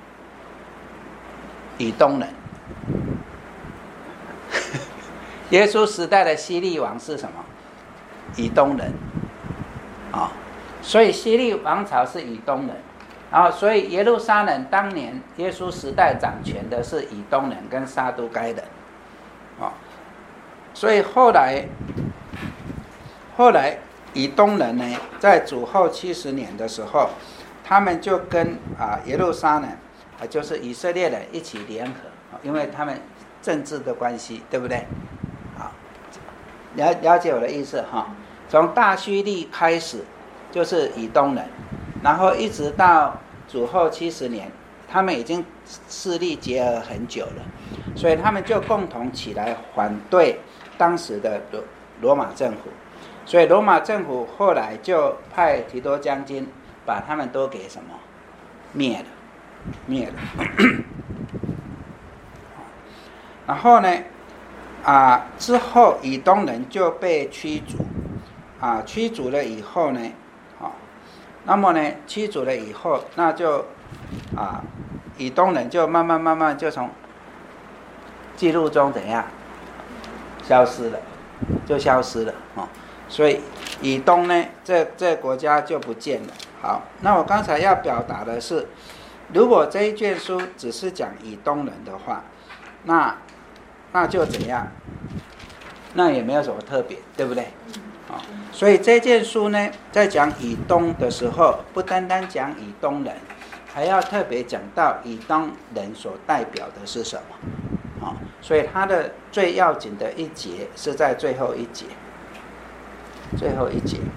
以东人。耶稣时代的希律王是什么？以东人。啊、哦，所以希律王朝是以东人。然后，所以耶路撒冷当年耶稣时代掌权的是以东人跟撒都该人，哦，所以后来，后来以东人呢，在主后七十年的时候，他们就跟啊耶路撒冷啊，就是以色列人一起联合，因为他们政治的关系，对不对？好，了了解我的意思哈。从大希律开始就是以东人。然后一直到主后七十年，他们已经势力结合很久了，所以他们就共同起来反对当时的罗罗马政府，所以罗马政府后来就派提多将军把他们都给什么灭了，灭了。然后呢，啊之后以东人就被驱逐，啊驱逐了以后呢。那么呢，驱逐了以后，那就啊，以东人就慢慢慢慢就从记录中怎样消失了，就消失了啊、哦。所以以东呢，这这国家就不见了。好，那我刚才要表达的是，如果这一卷书只是讲以东人的话，那那就怎样？那也没有什么特别，对不对？哦、所以这件书呢，在讲以东的时候，不单单讲以东人，还要特别讲到以东人所代表的是什么、哦、所以它的最要紧的一节是在最后一节，最后一节，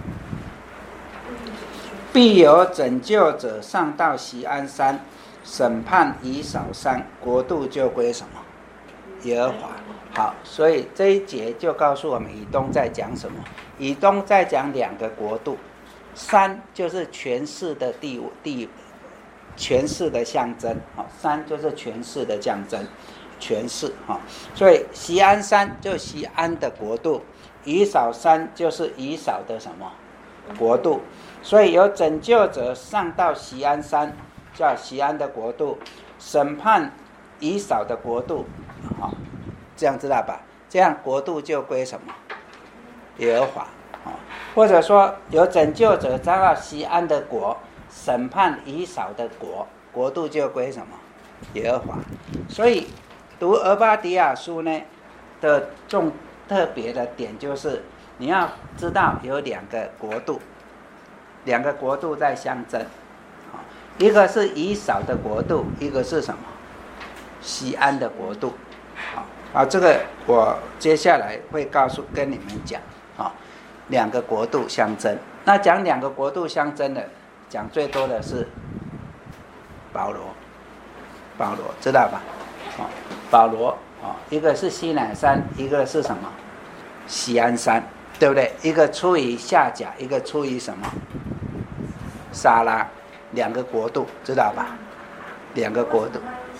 必有拯救者上到锡安山，审判以扫山，国度就归什么？耶和华。好，所以这一节就告诉我们以东在讲什么。以东在讲两个国度，山就是权势的地地，权势的象征。好，山就是权势的象征，权势。好，所以锡安山就锡安的国度，以扫山就是以扫的什么国度？所以有拯救者上到锡安山，叫锡安的国度，审判以扫的国度。好，这样知道吧？这样国度就归什么？耶和华。或者说有拯救者遭到锡安的国，审判以扫的国，国度就归什么？耶和华。所以读俄巴底亚书呢的重特别的点就是你要知道有两个国度，两个国度在相争，一个是以扫的国度，一个是什么？锡安的国度。好，这个我接下来会告诉跟你们讲。好，两个国度相争。那讲两个国度相争的，讲最多的是保罗，保罗知道吧？哦，保罗哦，一个是西乃山，一个是什么？锡安山，对不对？一个出于夏甲，一个出于什么？撒拉，两个国度知道吧？两个国度，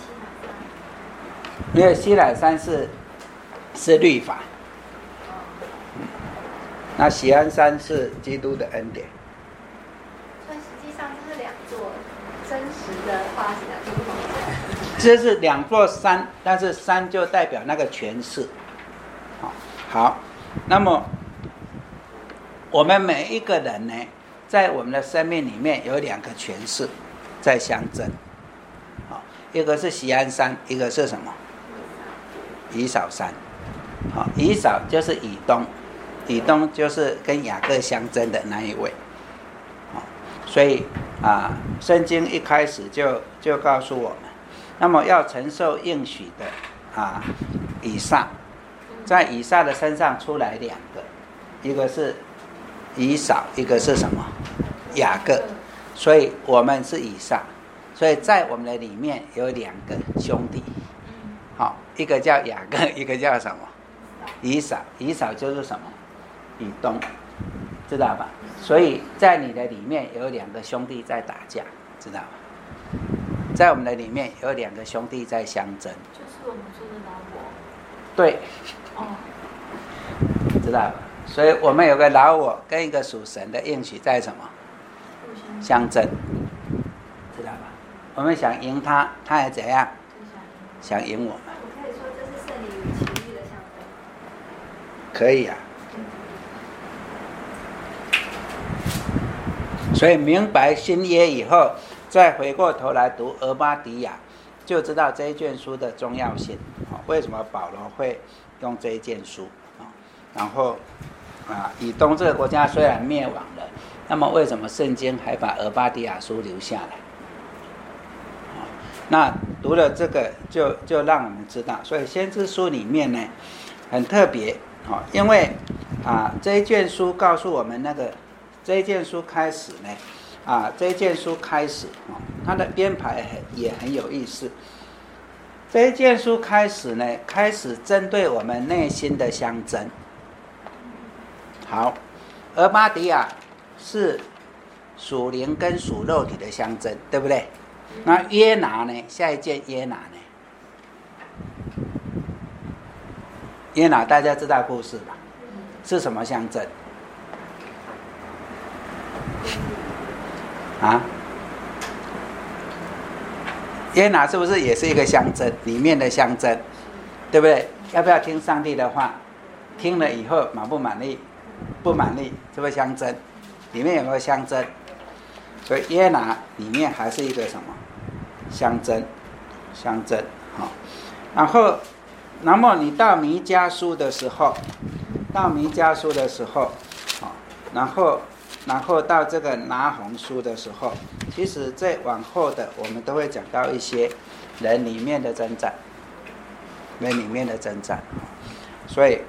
因为西乃山是是律法。那锡安山是基督的恩典， 所以实际上这是两座真实的话是两座不同的。 这是两座山，但是山就代表那个权势。好，好，那么我们每一个人呢，在我们的生命里面有两个权势在相争。好，一个是锡安山，一个是什么？以扫山。好，以扫就是以东。 以东就是跟雅各相争的那一位。所以啊，圣经一开始就就告诉我们，那么要承受应许的啊，以撒，在以撒的身上出来两个，一个是以扫，一个是什么？雅各。所以我们是以撒，所以在我们的里面有两个兄弟，好，一个叫雅各，一个叫什么？以扫。以扫就是什么？以东，知道吧？所以在你的里面有两个兄弟在打架，知道吧？在我们的里面有两个兄弟在相争， 就是我们说的老我。 对， 哦， 知道吧？所以我们有个老我跟一个属神的应许在什么？相争，知道吧？我们想赢他，他也怎样？想赢我们。 我可以说这是圣灵与情欲的象征。 可以啊。所以明白新约以后，再回过头来读俄巴底亚，就知道这一卷书的重要性。为什么保罗会用这一卷书？然后啊，以东这个国家虽然灭亡了，那么为什么圣经还把俄巴底亚书留下来？那读了这个就就让我们知道，所以先知书里面呢很特别，因为啊这一卷书告诉我们那个。这一卷书开始呢，啊，这一卷书开始，哦，它的编排很也很有意思。这一卷书开始呢，开始针对我们内心的相争。好，俄巴底亚是属灵跟属肉体的相争，对不对？那约拿呢？下一件约拿呢？约拿大家知道故事吧？是什么相争？啊，约拿是不是也是一个相争里面的相争，对不对？要不要听上帝的话？听了以后满不满意？不满意，是不是相争？里面有没有相争？所以约拿里面还是一个什么相争？相争，好，然后，那么你到弥迦书的时候，到弥迦书的时候，好，然后。然后到这个拿红书的时候，其实在往后的我们都会讲到一些人里面的征战，人里面的征战。所以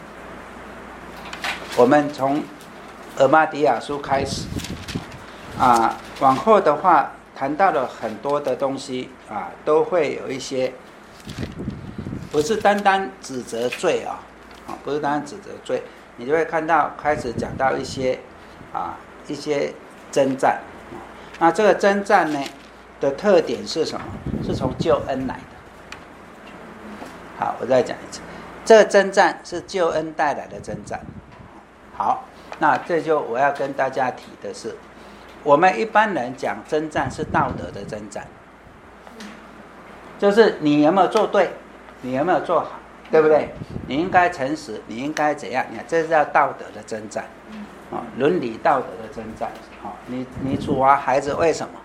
我们从俄巴底亚书开始啊，往后的话谈到了很多的东西啊，都会有一些不是单单指责罪啊，啊不是单单指责罪，你就会看到开始讲到一些。啊，一些征战，那这个征战呢的特点是什么？是从救恩来的。好，我再讲一次，这个征战是救恩带来的征战。好，那这就我要跟大家提的是，我们一般人讲征战是道德的征战，就是你有没有做对，你有没有做好，对不对？你应该诚实，你应该怎样？你看，这是叫道德的征战。哦，伦理道德的征战，哦，你你处罚孩子为什么？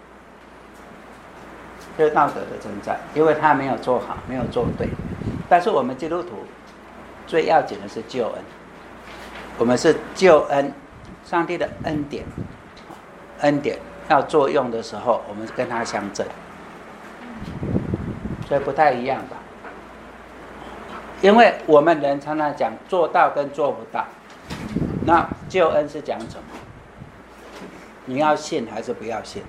这是道德的征战，因为他没有做好，没有做对。但是我们基督徒最要紧的是救恩，我们是救恩，上帝的恩典，恩典要作用的时候，我们跟他相争，所以不太一样吧？因为我们人常常讲做到跟做不到。那救恩是讲什么？你要信还是不要信？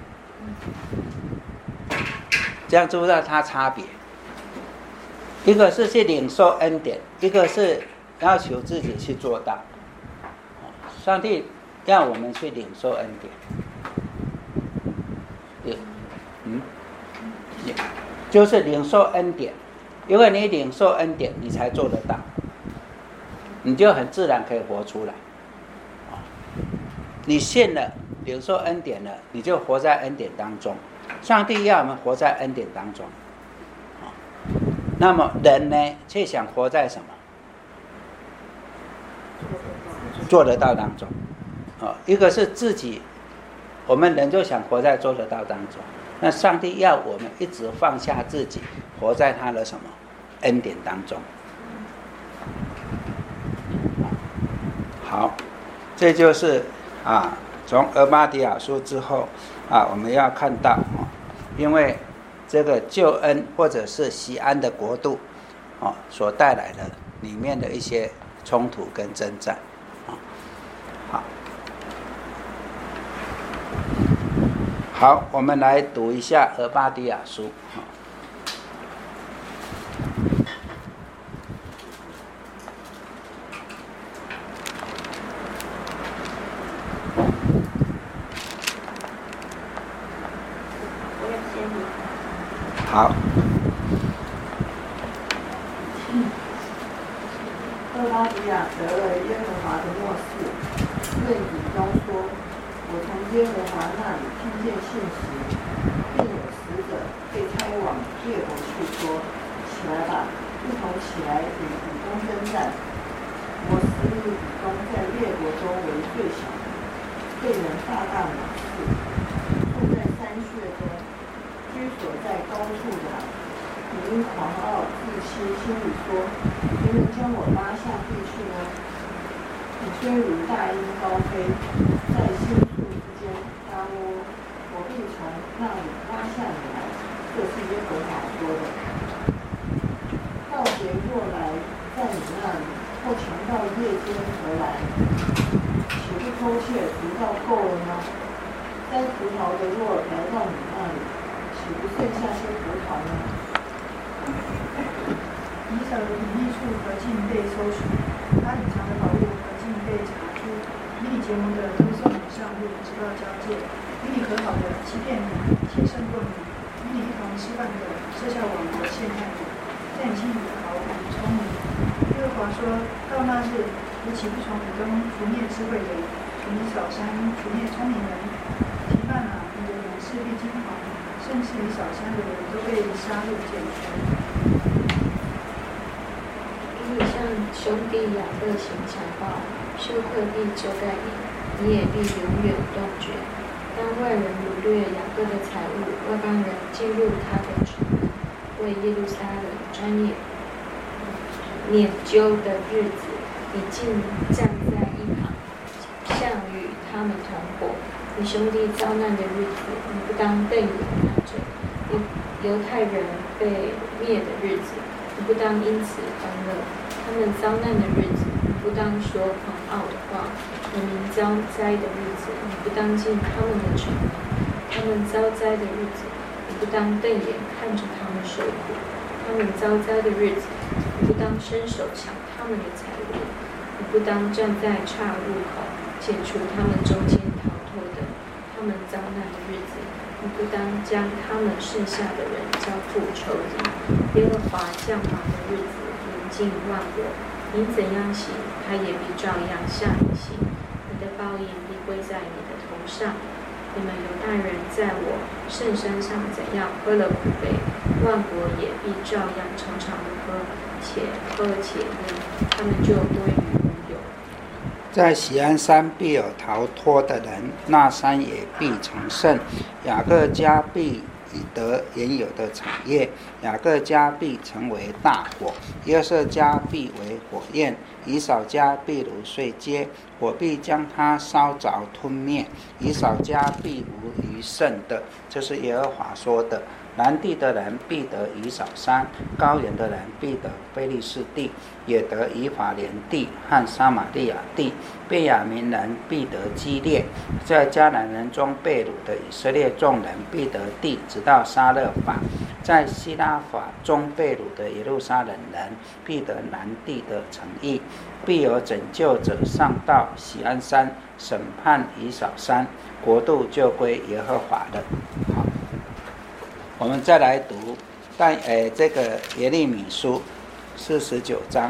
这样知不知道它差别？一个是去领受恩典，一个是要求自己去做到。上帝让我们去领受恩典，嗯，就是领受恩典，因为你领受恩典，你才做得到，你就很自然可以活出来。你信了，领受恩典了，你就活在恩典当中。上帝要我们活在恩典当中。那么人呢，却想活在什么？做得到当中。一个是自己，我们人就想活在做得到当中。那上帝要我们一直放下自己，活在他的什么恩典当中。好。 这就是啊，从俄巴底亚书之后啊，我们要看到啊，因为这个救恩或者是锡安的国度啊所带来的里面的一些冲突跟征战啊。好，好，我们来读一下俄巴底亚书啊。好。 俄巴底亚得了耶和华的默示，愿以东说：我从耶和华那里听见信息，并有使者被差往列国去说：起来吧，一同起来与以东征战。我使以东在列国中为最小的，被人大大藐视，住在山穴中。居所在高处的，你因狂傲自欺，心里说：谁能将我拉下地去呢？你虽如大鹰高飞，在星宿之间搭窝，我必从那里拉下你来。这是耶和华说的。盗贼若来在你那里，或强盗夜间而来，岂不偷窃直到够了吗？摘葡萄的若来到你那里，岂不剩下些葡萄呢？ 以扫的隐秘处和境被搜寻，他隐藏的宝物和境被查出。与你结盟的都送你上路，直到交界；与你和好的欺骗你，贴身过你；与你一同吃饭的设下网罗陷害你，在你心里毫无聪明。耶和华说：到那日，我岂不从以东除灭智慧人，从以扫山除灭聪明人？提曼啊，你的勇士必惊惶。甚至以扫山的人都被杀戮剪除。 因你向兄弟雅各行强暴，休克必遮盖你，你也必永远断绝。当外人掳掠雅各的财物，外邦人进入他的城门，为耶路撒冷专业研究的日子，你竟站在一旁，像与他们同伙。你兄弟遭难的日子，你不当瞪眼看着；犹太人被灭的日子，你不当因此欢乐；他们遭难的日子，你不当说狂傲的话；人民遭灾的日子，你不当进他们的城门；他们遭灾的日子，你不当瞪眼看着他们受苦；他们遭灾的日子，你不当伸手抢他们的财物；你不当站在岔路口解除他们中间逃脱的。他们遭难的日子，你不当将他们剩下的人交付仇敌。耶和华降罚的日子临近万国，你怎样行，他也必照样向你行。你的报应必归在你的头上。你们犹太人在我圣山上怎样喝了苦杯，万国也必照样常常的喝，且喝且饮，他们就归于无有。 在锡安山必有逃脱的人，那山也必成圣。雅各家必得原有的产业，雅各家必成为大火，约瑟家必为火焰，以扫家必如碎秸，火必将他烧着吞灭，以扫家必无余剩的。这是耶和华说的。南地的人必得以扫山，高原的人必得非利士地，也得以法莲地和撒玛利亚地。便雅悯人必得基列，在迦南人中被掳的以色列众人必得地，直到沙勒法。在希拉法中被掳的耶路撒冷人必得南地的城邑。必有拯救者上到锡安山，审判以扫山，国度就归耶和华了。好，我们再来读但诶这个耶利米书四十九章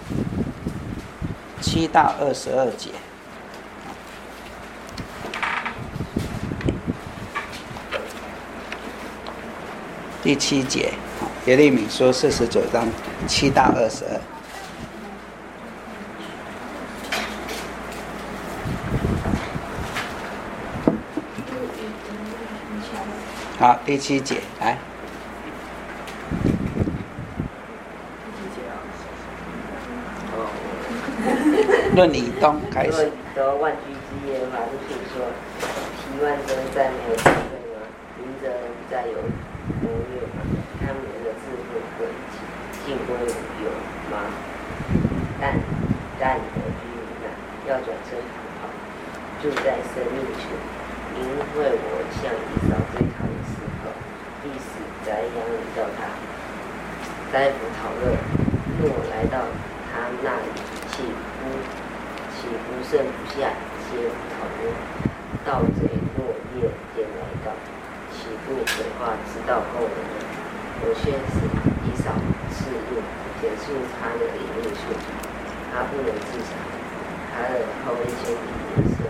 七到二十二节。第七节，耶利米书四十九章七到二十二。好，第七节来。论以东开始。 都万军之耶和华如此说：提万真再没有智慧吗？明哲人再有谋略吗？他们的智慧可以尽归无有吗？但但你的居民啊，要转身逃跑，住在生命处，因为我向以扫最讨的时候，必死在养里到他，灾福讨乐。若我来到他那里，岂不岂不剩不下些讨乐？盗贼若夜间来到，岂不毁坏知道后人呢？我却使以扫刺入，减速他的隐秘处，他不能自残，他的后一千里颜色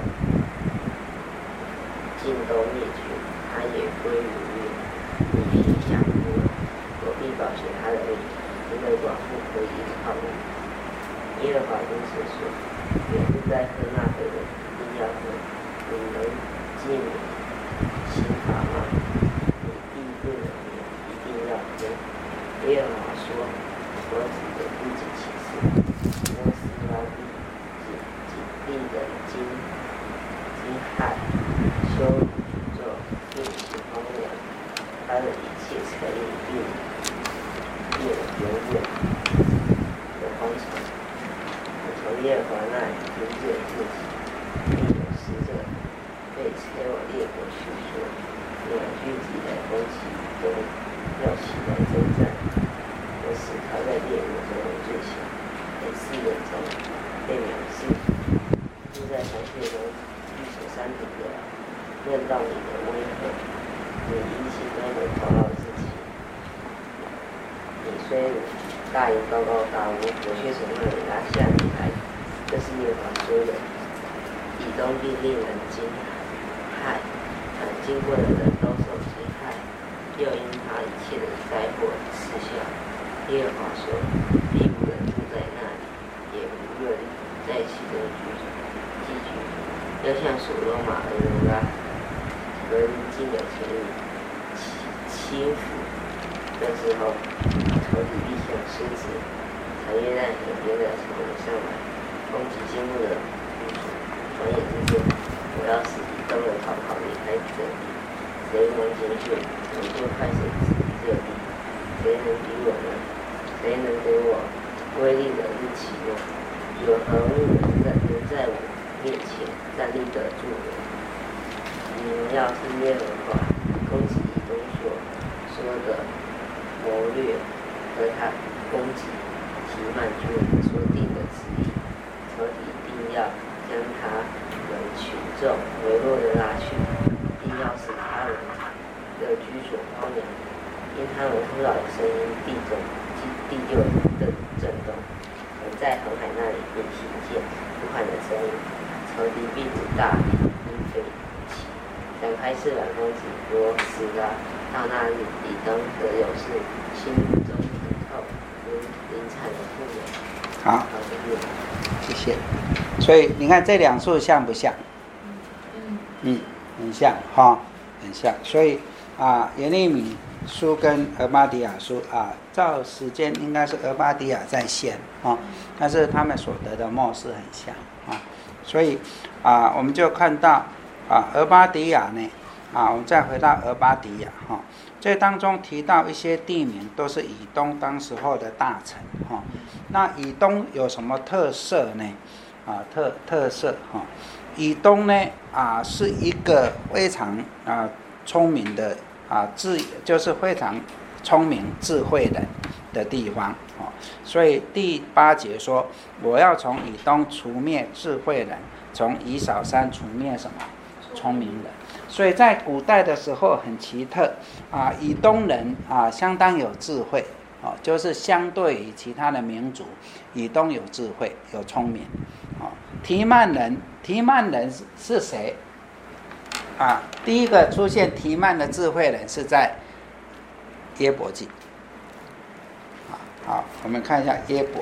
尽都灭绝，他也归于灭，你必降服了。我必保全他的命，因为寡妇可以依靠我。耶和华如此说：也不该喝那个人，一定要喝，你能戒免刑罚吗？你必不能免，一定要喝。耶和华说：我指着自己起誓，我使拉比紧紧闭的惊惊骇、羞辱、诅咒，并且荒凉，他的一切财力并并永远的荒场。我从耶和华那里听见自己，并有使者被差往列国去说：你们聚集在风起中，要起来征战。我使他在列国中为最小，在世人中被藐视，住在山穴中居守山顶的，论到你的威吓，你依其中的骄傲自己。你虽大营高高大屋，我却从那里拉下你来。这是耶和华说的。以东必令人惊骇，凡经过的人都受惊骇，又因他一切的灾祸嗤笑。耶和华说：必无人住在那里，也无人在其中居寄居，要像所罗马的人拉和邻近的城里欺负。那时候，仇敌必像狮子，从约旦河边的城门上来，攻击经过的居所。转眼之间，我要使以东人逃跑离开这地。谁能进去，我就派谁治理这地。谁能比我呢？谁能给我威力的日期呢？有何物能在能在我面前站立得住呢？你们要听耶和华攻击以东所说的谋略和他攻击提曼诸人所定的旨意，仇敌定要将他们群众围落的拉去，并要使他人的居所荒凉，因他们呼扰的声音，地中地就震震动。人在红海那里便听见呼喊的声音，仇敌必不大力因飞起，展开翅膀攻击罗斯拉。到那里，以东的勇士心中疼痛，如临产的妇人。 好，谢谢。所以你看这两处像不像？嗯，很像哈，很像。所以啊，耶利米书跟俄巴底亚书啊，照时间应该是俄巴底亚在先啊，但是他们所得的末世很像啊，所以啊，我们就看到啊，俄巴底亚呢啊，我们再回到俄巴底亚哈、啊，这当中提到一些地名都是以东当时候的大臣哈、啊，那以东有什么特色呢？啊，特特色哈、啊，以东呢啊是一个非常啊聪明的。啊，智就是非常聪明智慧的的地方哦，所以第八节说，我要从以东除灭智慧人，从以扫山除灭什么聪明人。所以在古代的时候很奇特啊，以东人啊相当有智慧哦，就是相对于其他的民族，以东有智慧有聪明哦。提曼人，提曼人是谁？啊，第一个出现提曼的智慧人是在耶伯记。啊，好，我们看一下耶伯。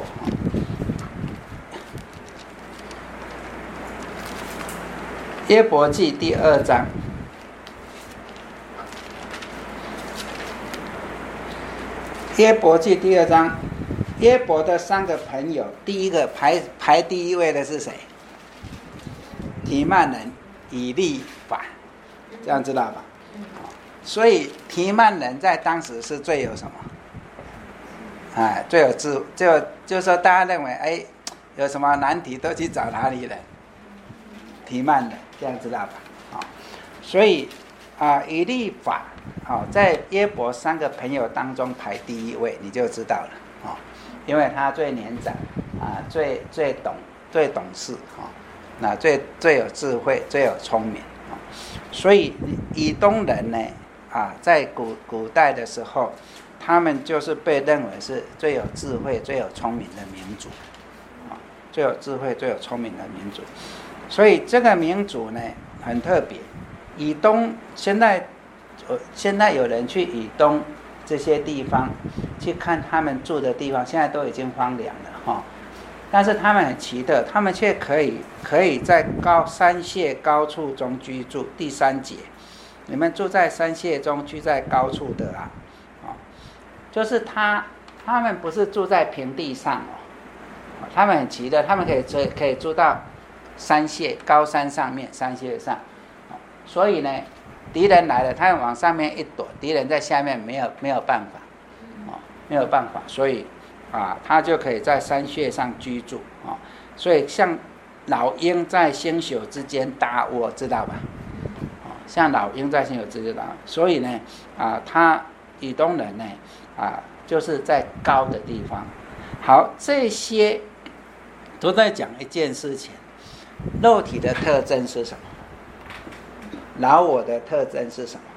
耶伯记第二章。耶伯记第二章，耶伯的三个朋友，第一个排排第一位的是谁？ 提曼人以利法，这样知道吧？所以提曼人在当时是最有什么？哎，最有智，就就是说大家认为，哎，有什么难题都去找哪里人？提曼人，这样知道吧？啊、哦，所以啊，以利法，哦，在约伯三个朋友当中排第一位，你就知道了，哦，因为他最年长，啊，最最懂，最懂事，哦，那最最有智慧，最有聪明，哦，所以以东人呢。啊，在古古代的时候，他们就是被认为是最有智慧、最有聪明的民族，啊，最有智慧、最有聪明的民族。所以这个民族呢很特别。以东现在，呃，现在有人去以东这些地方去看他们住的地方，现在都已经荒凉了哈。但是他们很奇特，他们却可以可以在高山榭高处中居住。第三节。你们住在山榭中，居在高处的啊，哦，就是他，他们不是住在平地上哦，他们很奇的，他们可以住可以住到山榭高山上面，山榭上，哦，所以呢，敌人来了，他们往上面一躲，敌人在下面没有没有办法，哦，没有办法，所以啊，他就可以在山榭上居住哦，所以像老鹰在星宿之间搭窝，知道吧？像老鹰在星宿之间搭，所以呢，啊，他以东人呢，啊，就是在高的地方。好，这些都在讲一件事情：肉体的特征是什么？老我的特征是什么？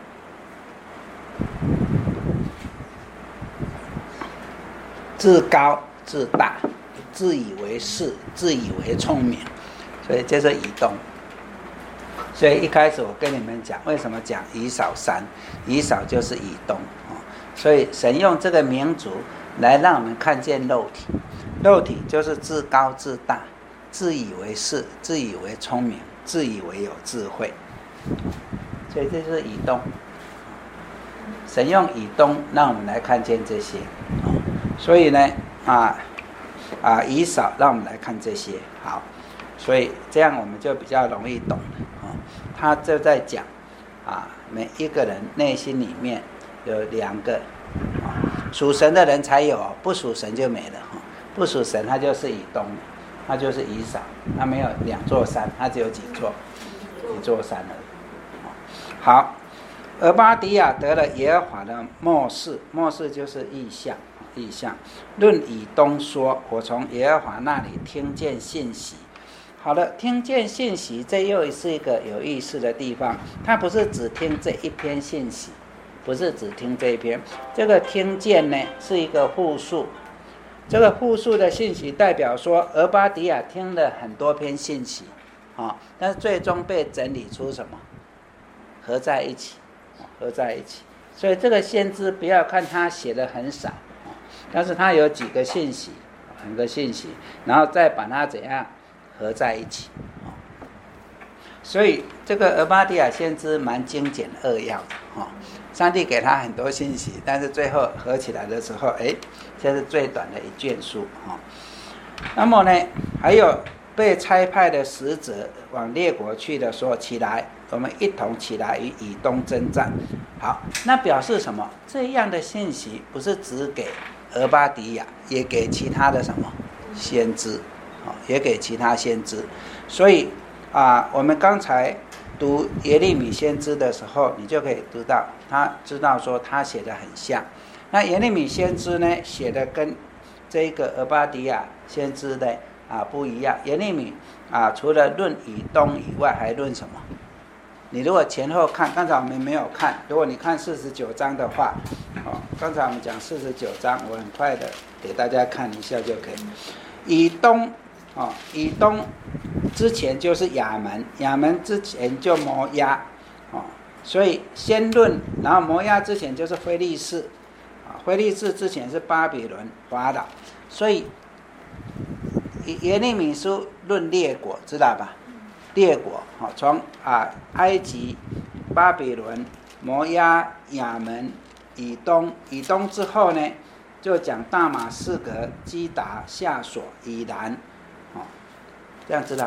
自高自大，自以为是，自以为聪明，所以这是以东。所以一开始我跟你们讲，为什么讲以扫山？以扫就是以东，哦，所以神用这个民族来让我们看见肉体，肉体就是自高自大，自以为是，自以为聪明，自以为有智慧，所以这就是以东。神用以东让我们来看见这些，哦，所以呢，啊啊以扫让我们来看这些，好，所以这样我们就比较容易懂了。他就在讲啊，每一个人内心里面有两个，啊，属神的人才有，不属神就没了，不属神他就是以东，他就是以扫，他没有两座山，他只有几座，一座山而已。好，俄巴底亚得了耶和华的默示，默示就是异象，异象。论以东说，我从耶和华那里听见信息。好了，听见信息，这又是一个有意思的地方。他不是只听这一篇信息，不是只听这一篇。这个听见呢，是一个复数。这个复数的信息代表说，俄巴底亚听了很多篇信息，啊，但是最终被整理出什么？合在一起，合在一起。所以这个先知不要看他写的很少，但是他有几个信息，很多信息，然后再把它怎样？合在一起，所以这个俄巴底亚先知蛮精简扼要的，上帝给他很多信息，但是最后合起来的时候，哎，这是最短的一卷书。那么呢，还有被差派的使者往列国去的时候，起来，我们一同起来与以东征战。好，那表示什么？这样的信息不是只给俄巴底亚，也给其他的什么先知。也给其他先知，所以啊，我们刚才读耶利米先知的时候，你就可以读到，他知道说他写的很像。那耶利米先知呢，写的跟这个俄巴底亚先知的啊不一样。耶利米啊，除了论以东以外，还论什么？你如果前后看，刚才我们没有看，如果你看四十九章的话，哦，刚才我们讲四十九章，我很快的给大家看一下就可以。以东。哦，以东之前就是亚门，亚门之前就摩押，哦，所以先论，然后摩押之前就是非利士，啊，非利士之前是巴比伦法老，所以耶利米书论列国，知道吧？列国，哦，从啊埃及、巴比伦、摩押、亚门、以东，以东之后呢，就讲大马士革、基达、夏所、以兰。这样知道吧？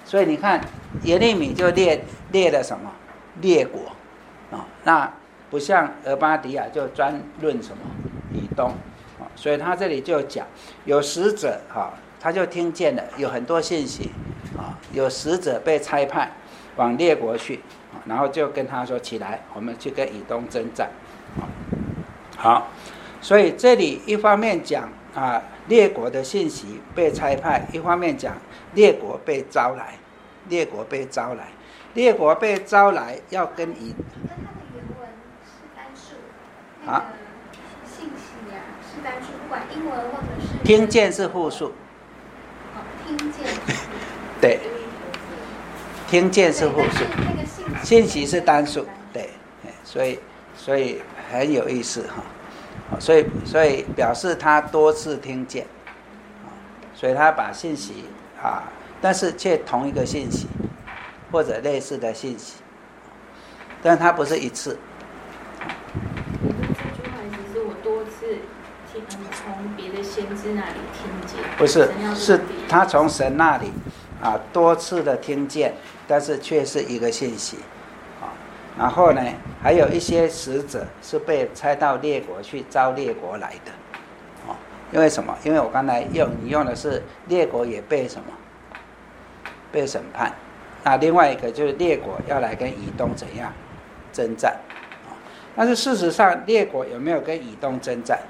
所以你看耶利米就列列了什么列国啊、哦，那不像俄巴底亚就专论什么以东啊、哦，所以他这里就讲有使者哈、哦，他就听见了有很多信息啊、哦，有使者被差派往列国去、哦，然后就跟他说起来，我们去跟以东征战。哦、好，所以这里一方面讲啊列国的信息被差派，一方面讲列国被招来，列国被招来，列国被招来要跟以。 那它的原文是单数，那啊个信息呀、啊、是单数，不管英文或者是。 听见是复数。 哦，听见是复数。 对。听见是复数。 那个信息。 信息是单数，对，所以所以很有意思哈。所以所以表示他多次听见，所以他把信息啊，但是却同一个信息或者类似的信息，但他不是一次。 你说这句话意思是我多次听从别的先知那里听见？ 不是，是他从神那里啊多次的听见，但是却是一个信息。然后呢，还有一些使者是被差到列国去招列国来的，哦，因为什么？因为我刚才用你用的是列国也被什么？被审判。那另外一个就是列国要来跟以东怎样征战，哦，但是事实上列国有没有跟以东征战？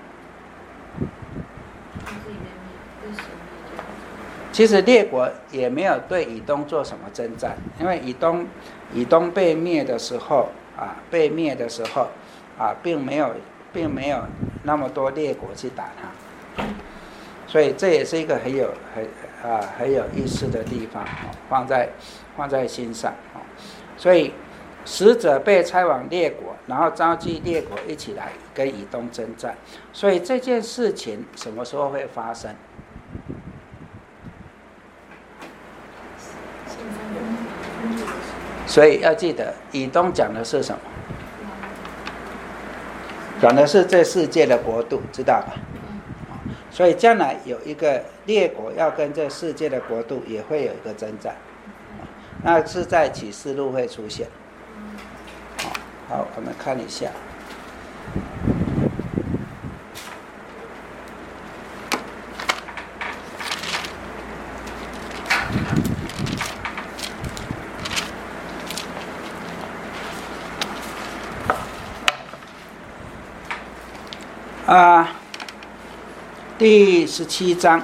其实列国也没有对以东做什么征战，因为以东以东被灭的时候啊，被灭的时候啊，并没有并没有那么多列国去打他，所以这也是一个很有很啊很有意思的地方，哦，放在放在心上，哦，所以使者被差往列国，然后召集列国一起来跟以东征战，所以这件事情什么时候会发生？所以要记得，以东讲的是什么？讲的是这世界的国度，知道吧？所以将来有一个列国要跟这世界的国度也会有一个征战，那是在启示录会出现。好，我们看一下。啊，第十七章，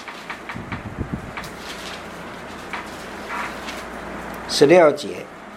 十六节。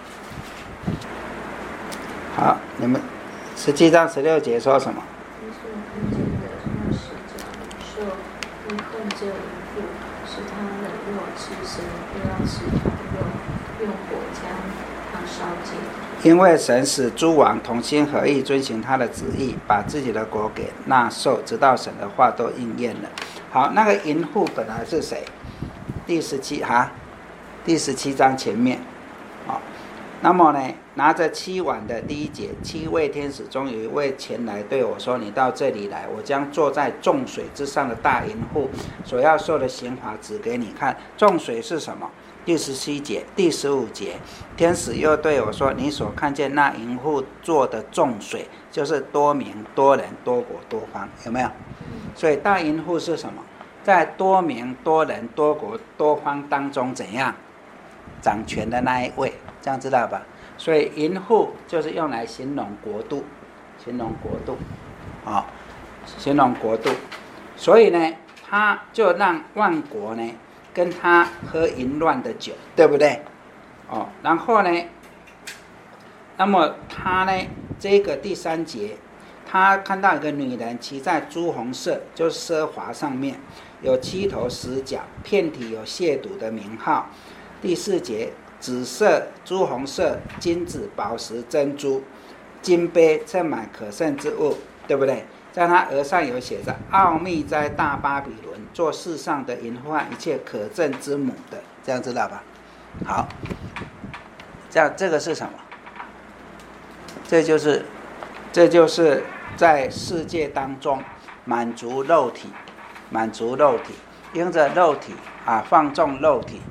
好，你们十七章十六节说什么？ 耶稣看见的那使者说：“你恨这一父，使他冷若赤身，又要使他用用火将他烧尽。” 因为神使诸王同心合意遵行他的旨意，把自己的国给纳受，直到神的话都应验了。好，那个淫妇本来是谁？第十七哈，第十七章前面，哦，那么呢，拿着七碗的第一节，七位天使中有一位前来对我说：“你到这里来，我将坐在众水之上的大淫妇所要受的刑罚指给你看。”众水是什么？第十七节、第十五节，天使又对我说：“你所看见那淫妇做的众水，就是多民、多人、多国、多方，有没有？所以大淫妇是什么？在多民、多人、多国、多方当中怎样掌权的那一位？这样知道吧？所以淫妇就是用来形容国度，形容国度，啊、哦，形容国度。所以呢，他就让万国呢。”跟他喝淫乱的酒，对不对？哦，然后呢，那么他呢，这个第三节，他看到一个女人骑在朱红色，就是奢华上面，有七头十角，遍体有亵渎的名号。第四节，紫色、朱红色、金子、宝石、珍珠、金杯盛满可胜之物，对不对？在他额上有写着：“奥秘在大巴比伦，做世上的淫妇和一切可憎之母的。”这样知道吧？好，这样这个是什么？这就是，这就是在世界当中满足肉体，满足肉体，因着肉体啊放纵肉体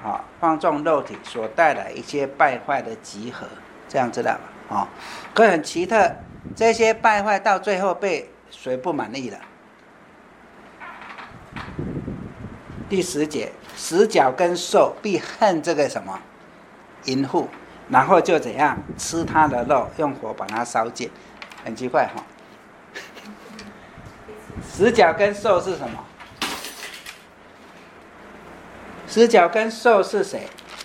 啊放纵肉体所带来一些败坏的集合，这样知道吧？啊，可很奇特，这些败坏到最后被谁不满意了？第十节，十角跟兽必恨这个什么淫妇，然后就怎样吃他的肉，用火把它烧尽，很奇怪哈。十角跟兽是什么？十角跟兽是谁？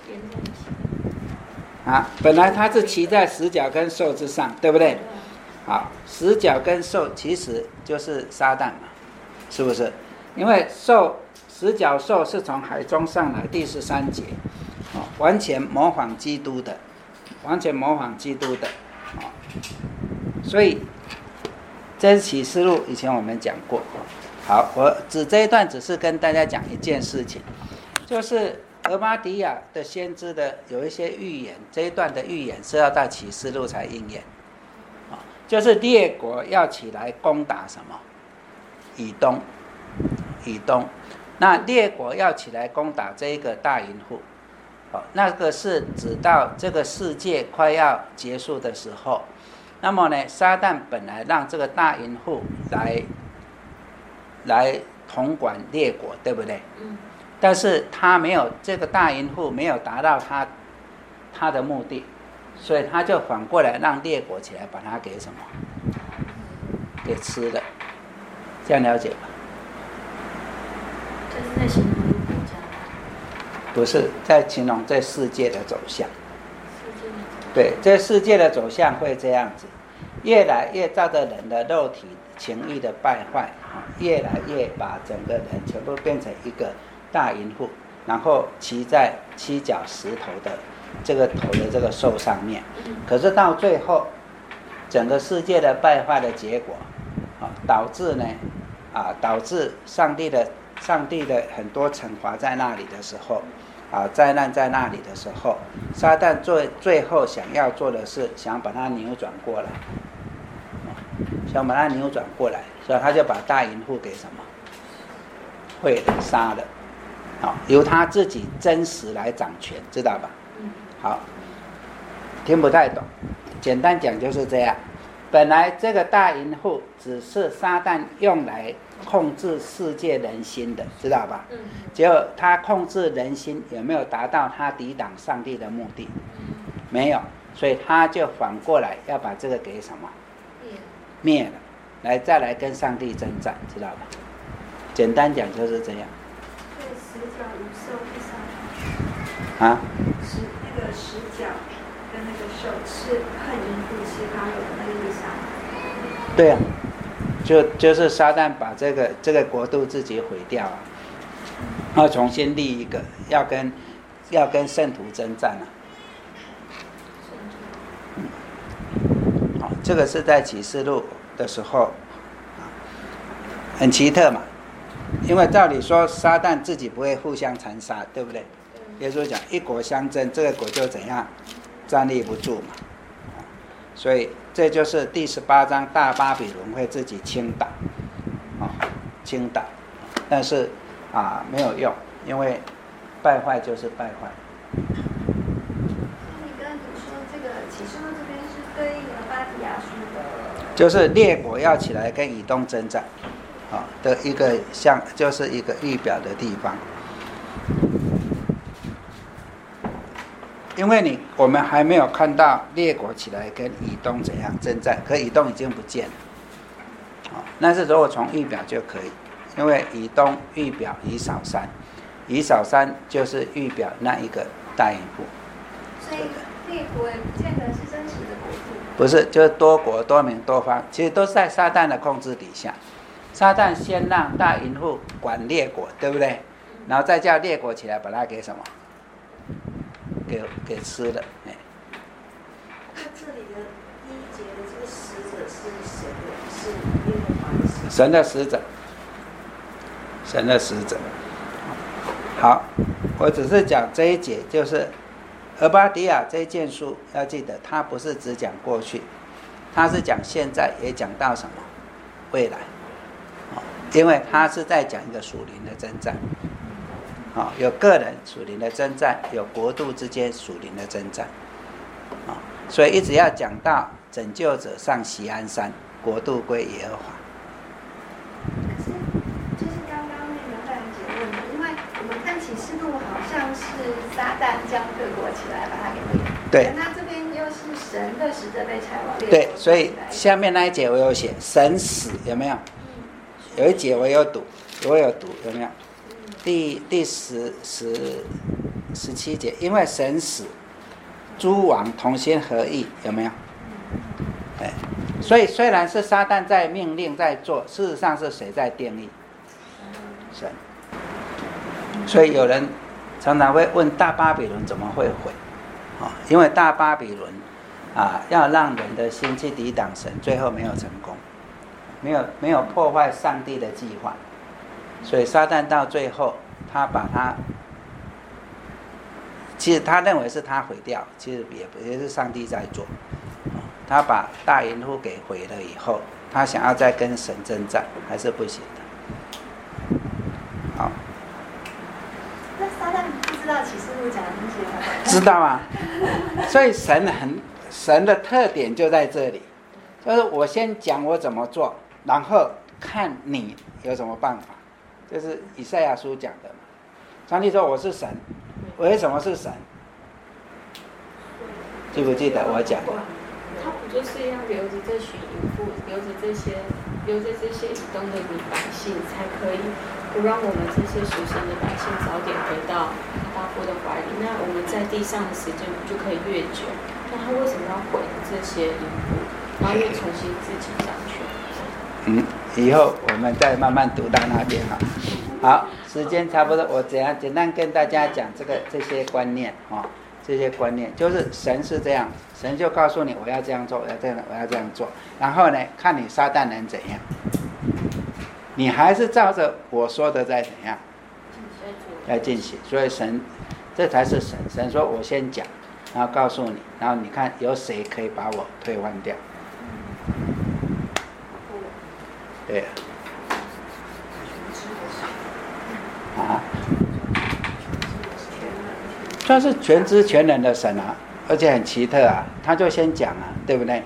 啊，本来它是骑在十角跟兽之上，对不对？好，十角跟兽其实就是撒旦嘛，是不是？因为兽十角兽是从海中上来，第十三节，哦，完全模仿基督的，完全模仿基督的，哦，所以这是启示录，以前我们讲过。好，我指这一段只是跟大家讲一件事情，就是俄巴底亚的先知的有一些预言，这一段的预言是要到启示录才应验，哦，就是列国要起来攻打什么？以东，以东。那列国要起来攻打这一个大淫妇，哦，那个是指到这个世界快要结束的时候。那么呢，撒旦本来让这个大淫妇来来统管列国，对不对？嗯。但是他没有，这个大淫妇没有达到他他的目的，所以他就反过来让列国起来把他给什么？给吃了，这样了解吧？ 这是在形容一个国家， 不是在形容这世界的走向。对，这世界的走向会这样子，越来越照着人的肉体情欲的败坏，越来越把整个人全部变成一个大淫妇，然后骑在七角石头的这个头的这个兽上面。可是到最后，整个世界的败坏的结果，啊，导致呢，啊，导致上帝的上帝的很多惩罚在那里的时候。啊，灾难在那里的时候，撒旦最最后想要做的是想把它扭转过来，想把它扭转过来，所以他就把大淫妇给什么会了杀了，好，由他自己真实来掌权，知道吧？好，听不太懂，简单讲就是这样。本来这个大淫妇只是撒旦用来控制世界人心的，知道吧？嗯。结果他控制人心有没有达到他抵挡上帝的目的？没有，所以他就反过来要把这个给什么？灭了，来再来跟上帝征战，知道吧？简单讲就是这样。 对，十角无兽第三啊？ 十那个十角跟那个兽是恨淫妇吃他肉的那个意思啊？ 对啊。就就是撒旦把这个这个国度自己毁掉啊，要重新立一个，要跟要跟圣徒征战啊。嗯，好，这个是在启示录的时候，很奇特嘛。因为照理说撒旦自己不会互相残杀，对不对？耶稣讲一国相争，这个国就怎样站立不住嘛。所以这就是第十八章大巴比伦会自己倾倒，哦，倾倒，但是啊没有用，因为败坏就是败坏。 你刚才说这个启示录这边是对应了巴提亚书的， 就是列国要起来跟以东征战，啊、哦、的一个像就是一个预表的地方。因为你我们还没有看到列国起来跟以东怎样征战，可以东已经不见了，哦，但是如果从预表就可以，因为以东预表以扫山，以扫山就是预表那一个大淫妇， 所以列国也不见得是真实的国度， 不是，就是多国多民多方，其实都是在撒旦的控制底下。撒旦先让大淫妇管列国，对不对？然后再叫列国起来把它给什么？给给吃了，哎。 那这里的第一节的这个使者是谁的？是耶和华的使者。 神的使者，神的使者。好，我只是讲这一节，就是俄巴底亚这一件书，要记得，它不是只讲过去，它是讲现在，也讲到什么未来，因为它是在讲一个属灵的征战。 啊，有个人属灵的征战，有国度之间属灵的征战，啊，所以一直要讲到拯救者上锡安山，国度归耶和华。 可是就是刚刚那个慧兰姐问的，因为我们看启示录好像是撒旦将各国起来把它给灭， 对， 那这边又是神的使者被拆往列国， 对，所以下面那一节我有写神死，有没有？有一节我有读，我有读，有没有？第第十十十七节，因为神死，诸王同心合意，有没有？对，所以虽然是撒旦在命令在做，事实上是谁在定义？神。所以有人常常会问大巴比伦怎么会毁？啊，因为大巴比伦啊，要让人的心去抵挡神，最后没有成功，没有没有破坏上帝的计划。所以撒旦到最后，他把他，其实他认为是他毁掉，其实也也是上帝在做。他把大淫妇给毁了以后，他想要再跟神征战，还是不行的。好， 那撒旦不知道启示录讲的那些， 知道啊。所以神很神的特点就在这里，就是我先讲我怎么做，然后看你有什么办法。就是以赛亚书讲的嘛，上帝说我是神，我为什么是神？记不记得我讲的？ 他不就是要留着这群淫妇，留着这些，留着这些以东的民百姓，才可以不让我们这些属神的百姓早点回到大夫的怀里？那我们在地上的时间就可以越久。那他为什么要毁这些淫妇，然后又重新自己掌权？ 嗯，以后我们再慢慢读到那边哈。好，时间差不多，我怎样简单跟大家讲这个这些观念啊、哦，这些观念就是神是这样，神就告诉你我要这样做，我要这样，我要这样做，然后呢，看你撒旦能怎样，你还是照着我说的再怎样来进行。所以神，这才是神。神说我先讲，然后告诉你，然后你看有谁可以把我退换掉。对啊，他是全知全能的神啊，而且很奇特啊，他就先讲啊，对不对？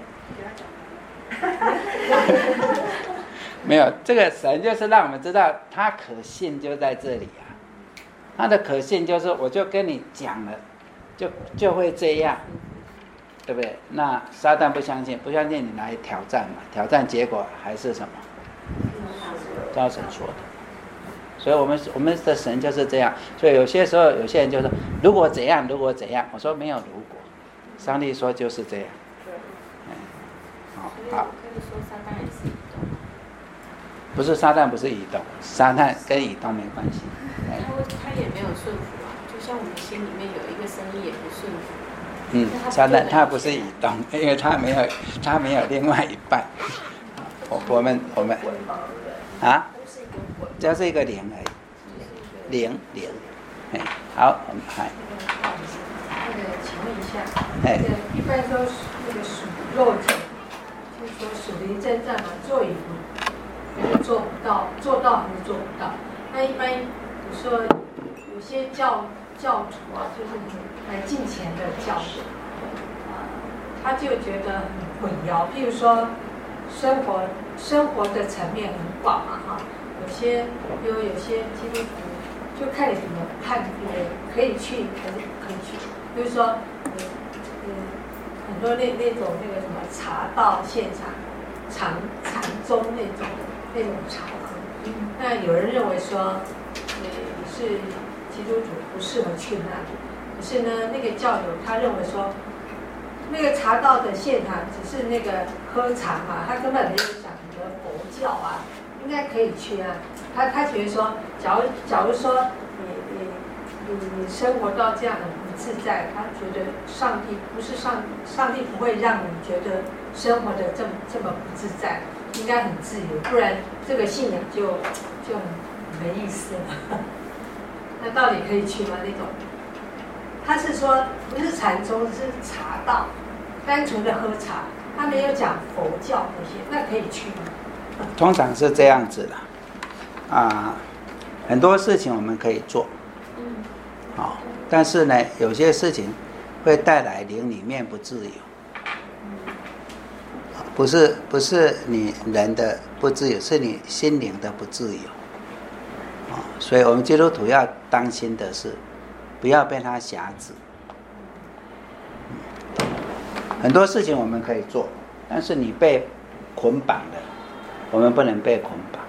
没有，这个神就是让我们知道他可信就在这里啊，他的可信就是我就跟你讲了，就就会这样，对不对？那撒旦不相信，不相信你来挑战嘛，挑战结果还是什么？照神说的。所以我们我们的神就是这样。所以有些时候有些人就说如果怎样如果怎样，我说没有如果，上帝说就是这样。嗯，好，好。不是撒旦不是以东，撒旦跟以东没关系。 他他也没有顺服啊，就像我们心里面有一个声音也不顺服。 嗯，撒旦他不是以东，因为他没有他没有另外一半。我我们我们啊，就是一个零而已，零零，哎，好，我们还。 那个，请问一下， 哎， 那个一般说那个属肉体，就是说属灵征战嘛，做与不做不到，做到还是做不到？那一般有说有些教教徒啊，就是来敬虔的教徒，啊，他就觉得很混淆。譬如说，生活生活的层面很广嘛，哈，有些有有些基督徒就看你怎么判别，可以去还是不可以去。比如说，呃呃，很多那那种那个什么茶道现场、禅禅宗那种那种场合，那有人认为说，呃，你是基督徒不适合去那里。可是呢，那个教友他认为说，那个茶道的现场只是那个喝茶嘛，他根本没有讲什么佛教啊，应该可以去啊。他他觉得说，假如假如说你你你你生活到这样很不自在，他觉得上帝不是上上帝不会让你觉得生活的这么这么不自在，应该很自由，不然这个信仰就就没意思了。那到底可以去吗？那种他是说不是禅宗，是茶道，单纯的喝茶，他没有讲佛教那些，那可以去吗？ 通常是这样子的，啊，很多事情我们可以做， 好，但是呢，有些事情会带来灵里面不自由，不是不是你人的不自由，是你心灵的不自由。所以我们基督徒要当心的是，不要被它辖制。很多事情我们可以做，但是你被捆绑了，我们不能被捆绑，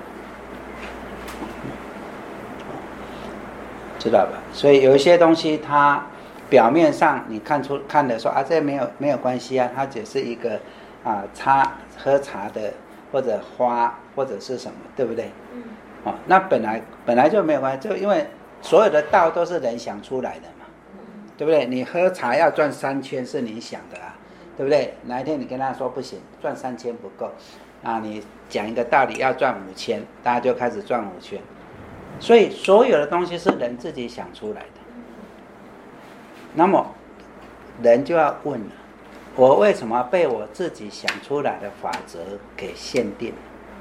知道吧？所以有一些东西，它表面上你看出看的说啊，这没有没有关系啊，它只是一个啊茶喝茶的或者花或者是什么，对不对？嗯。哦，那本来本来就没有关系，就因为所有的道都是人想出来的嘛，对不对？你喝茶要转三圈是你想的啊，对不对？哪一天你跟他说不行，转三圈不够，啊，你讲一个道理要转五圈，大家就开始转五圈。所以所有的东西是人自己想出来的。那么人就要问了，我为什么被我自己想出来的法则给限定？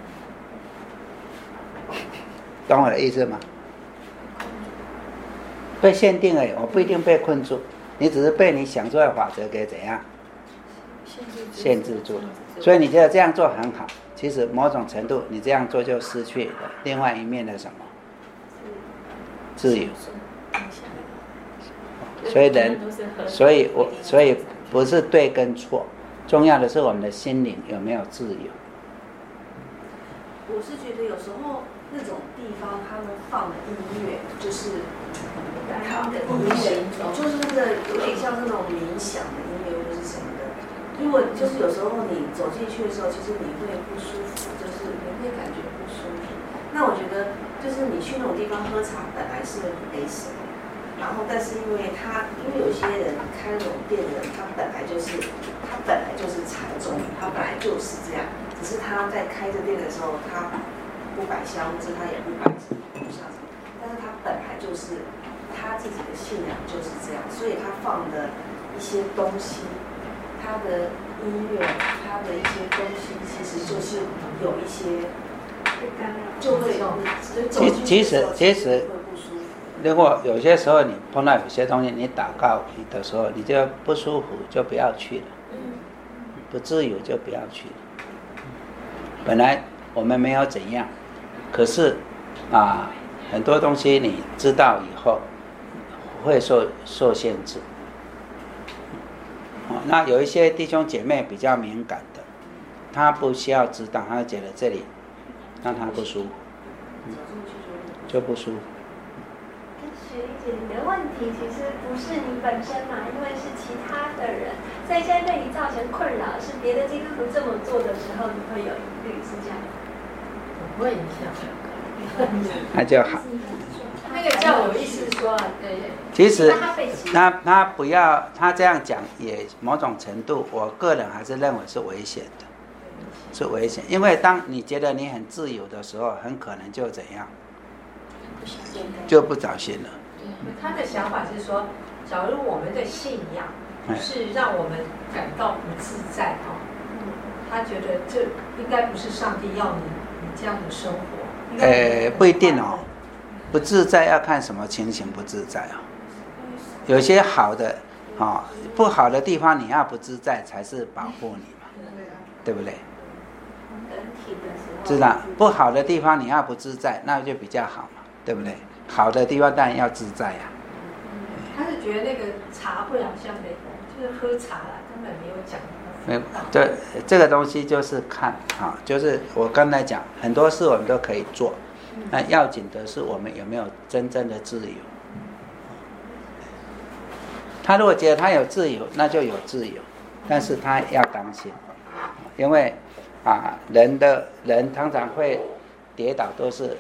懂我的意思吗？被限定而已，我不一定被困住，你只是被你想出来的法则给怎样限制住。所以你觉得这样做很好，其实某种程度你这样做就失去了另外一面的什么自由。所以人，所以我所以不是对跟错，重要的是我们的心灵有没有自由。 我是觉得有时候那种地方他们放的音乐，就是他们的音乐，就是那个有点像那种冥想的音乐或是什么的。如果就是有时候你走进去的时候，其实你会不舒服，就是你会感觉不舒服。那我觉得就是你去那种地方喝茶本来是没什么，然后但是因为他因为有些人开那种店的人，他本来就是他本来就是禅宗，他本来就是这样，只是他在开这店的时候他不摆香，或者他也不摆什么不像什么，但是他本来就是他自己的信仰就是这样，所以他放的一些东西，他的音乐，他的一些东西，其实就是有一些就会其其实其实如果有些时候你碰到有些东西，你祷告的时候你就不舒服，就不要去了，不自由就不要去了。本来我们没有怎样，可是啊，很多东西你知道以后会受受限制。哦，那有一些弟兄姐妹比较敏感的，他不需要知道，他觉得这里让他不舒服，嗯、就不舒服。 学理解你的问题其实不是你本身嘛，因为是其他的人，所以现在对你造成困扰是别的基督徒这么做的时候，你会有疑虑，是这样吗？ 我问一下， 那就好。 那个叫我意思说，对， 其实他他不要他这样讲，也某种程度，我个人还是认为是危险的，是危险，因为当你觉得你很自由的时候，很可能就怎样，就不找心了。 他的想法是说，假如我们的信仰是让我们感到不自在哈，他觉得这应该不是上帝要你你这样的生活。 呃，不一定哦，不自在要看什么情形不自在啊。有些好的啊、哦，不好的地方你要不自在才是保护你嘛，对不对？知道不好的地方你要不自在，那就比较好嘛，对不对？好的地方当然要自在呀、 啊。他是觉得那个茶会好像没，就是喝茶啦，根本没有讲。 没有，这这个东西就是看啊，就是我刚才讲，很多事我们都可以做，那要紧的是我们有没有真正的自由。他如果觉得他有自由，那就有自由，但是他要当心，因为啊，人的人常常会跌倒，都是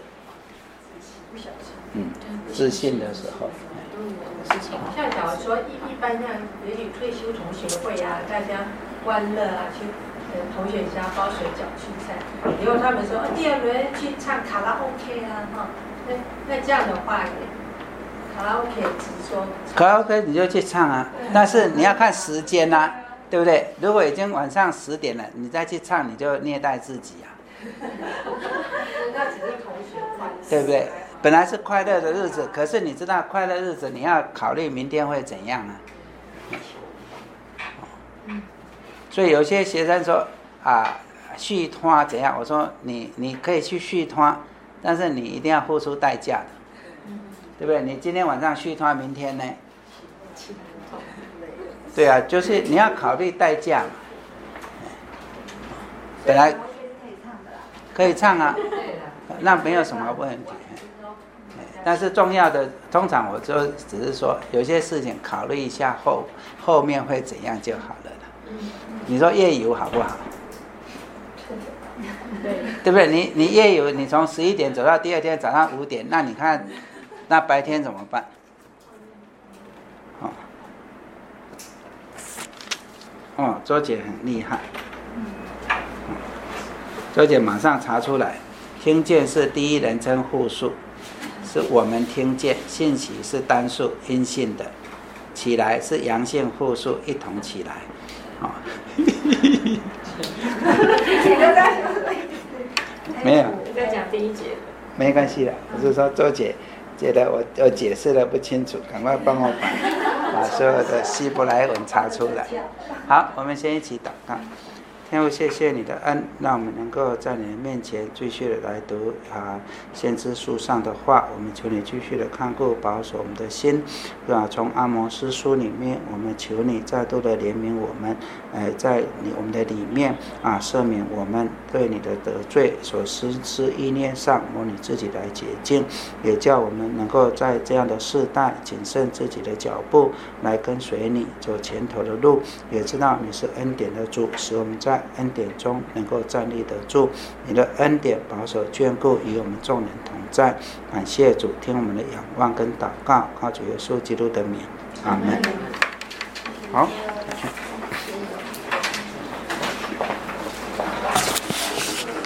嗯自信的时候。 像假如说一一般像也许退休同学会啊，大家欢乐啊，去呃同学家包水饺聚餐，以后他们说、哦、第二轮去唱卡拉 OK 啊，哈、哦，那那这样的话，卡拉 OK 只说卡拉 OK 你就去唱啊，但是你要看时间啊，对不对？如果已经晚上十点了，你再去唱，你就虐待自己啊， 那只是同学会， 对不对？ 本来是快乐的日子，可是你知道快乐日子你要考虑明天会怎样啊？所以有些学生说啊，续托怎样？我说你你可以去续托，但是你一定要付出代价的，对不对？你今天晚上续托，明天呢？对啊，就是你要考虑代价嘛。本来可以唱啊，那没有什么问题。但是重要的，通常我就只是说，有些事情考虑一下后后面会怎样就好了啦。你说夜游好不好？对不对？你你夜游，你从十一点走到第二天早上五点，那你看，那白天怎么办？哦，哦，周姐很厉害。周姐马上查出来，听见是第一人称复数，是我们听见；信息是单数阴性的，起来是阳性复数，一同起来。哦、没有。 在讲第一节。 没关系的，我是说周姐觉得我我解释的不清楚，赶快帮我把把所有的希伯来文查出来。好，我们先一起祷告。天父，谢谢你的恩，让我们能够在你的面前继续的来读啊先知书上的话。我们求你继续的看顾保守我们的心，啊，从阿摩司书里面，我们求你再度的怜悯我们，呃，在你我们的里面啊赦免我们对你的得罪所实施意念上，求你自己来洁净，也叫我们能够在这样的世代谨慎自己的脚步，来跟随你走前头的路，也知道你是恩典的主，使我们在恩典中能够站立得住，你的恩典保守眷顾与我们众人同在。感谢主，听我们的仰望跟祷告，靠主耶稣基督的名，阿门。好。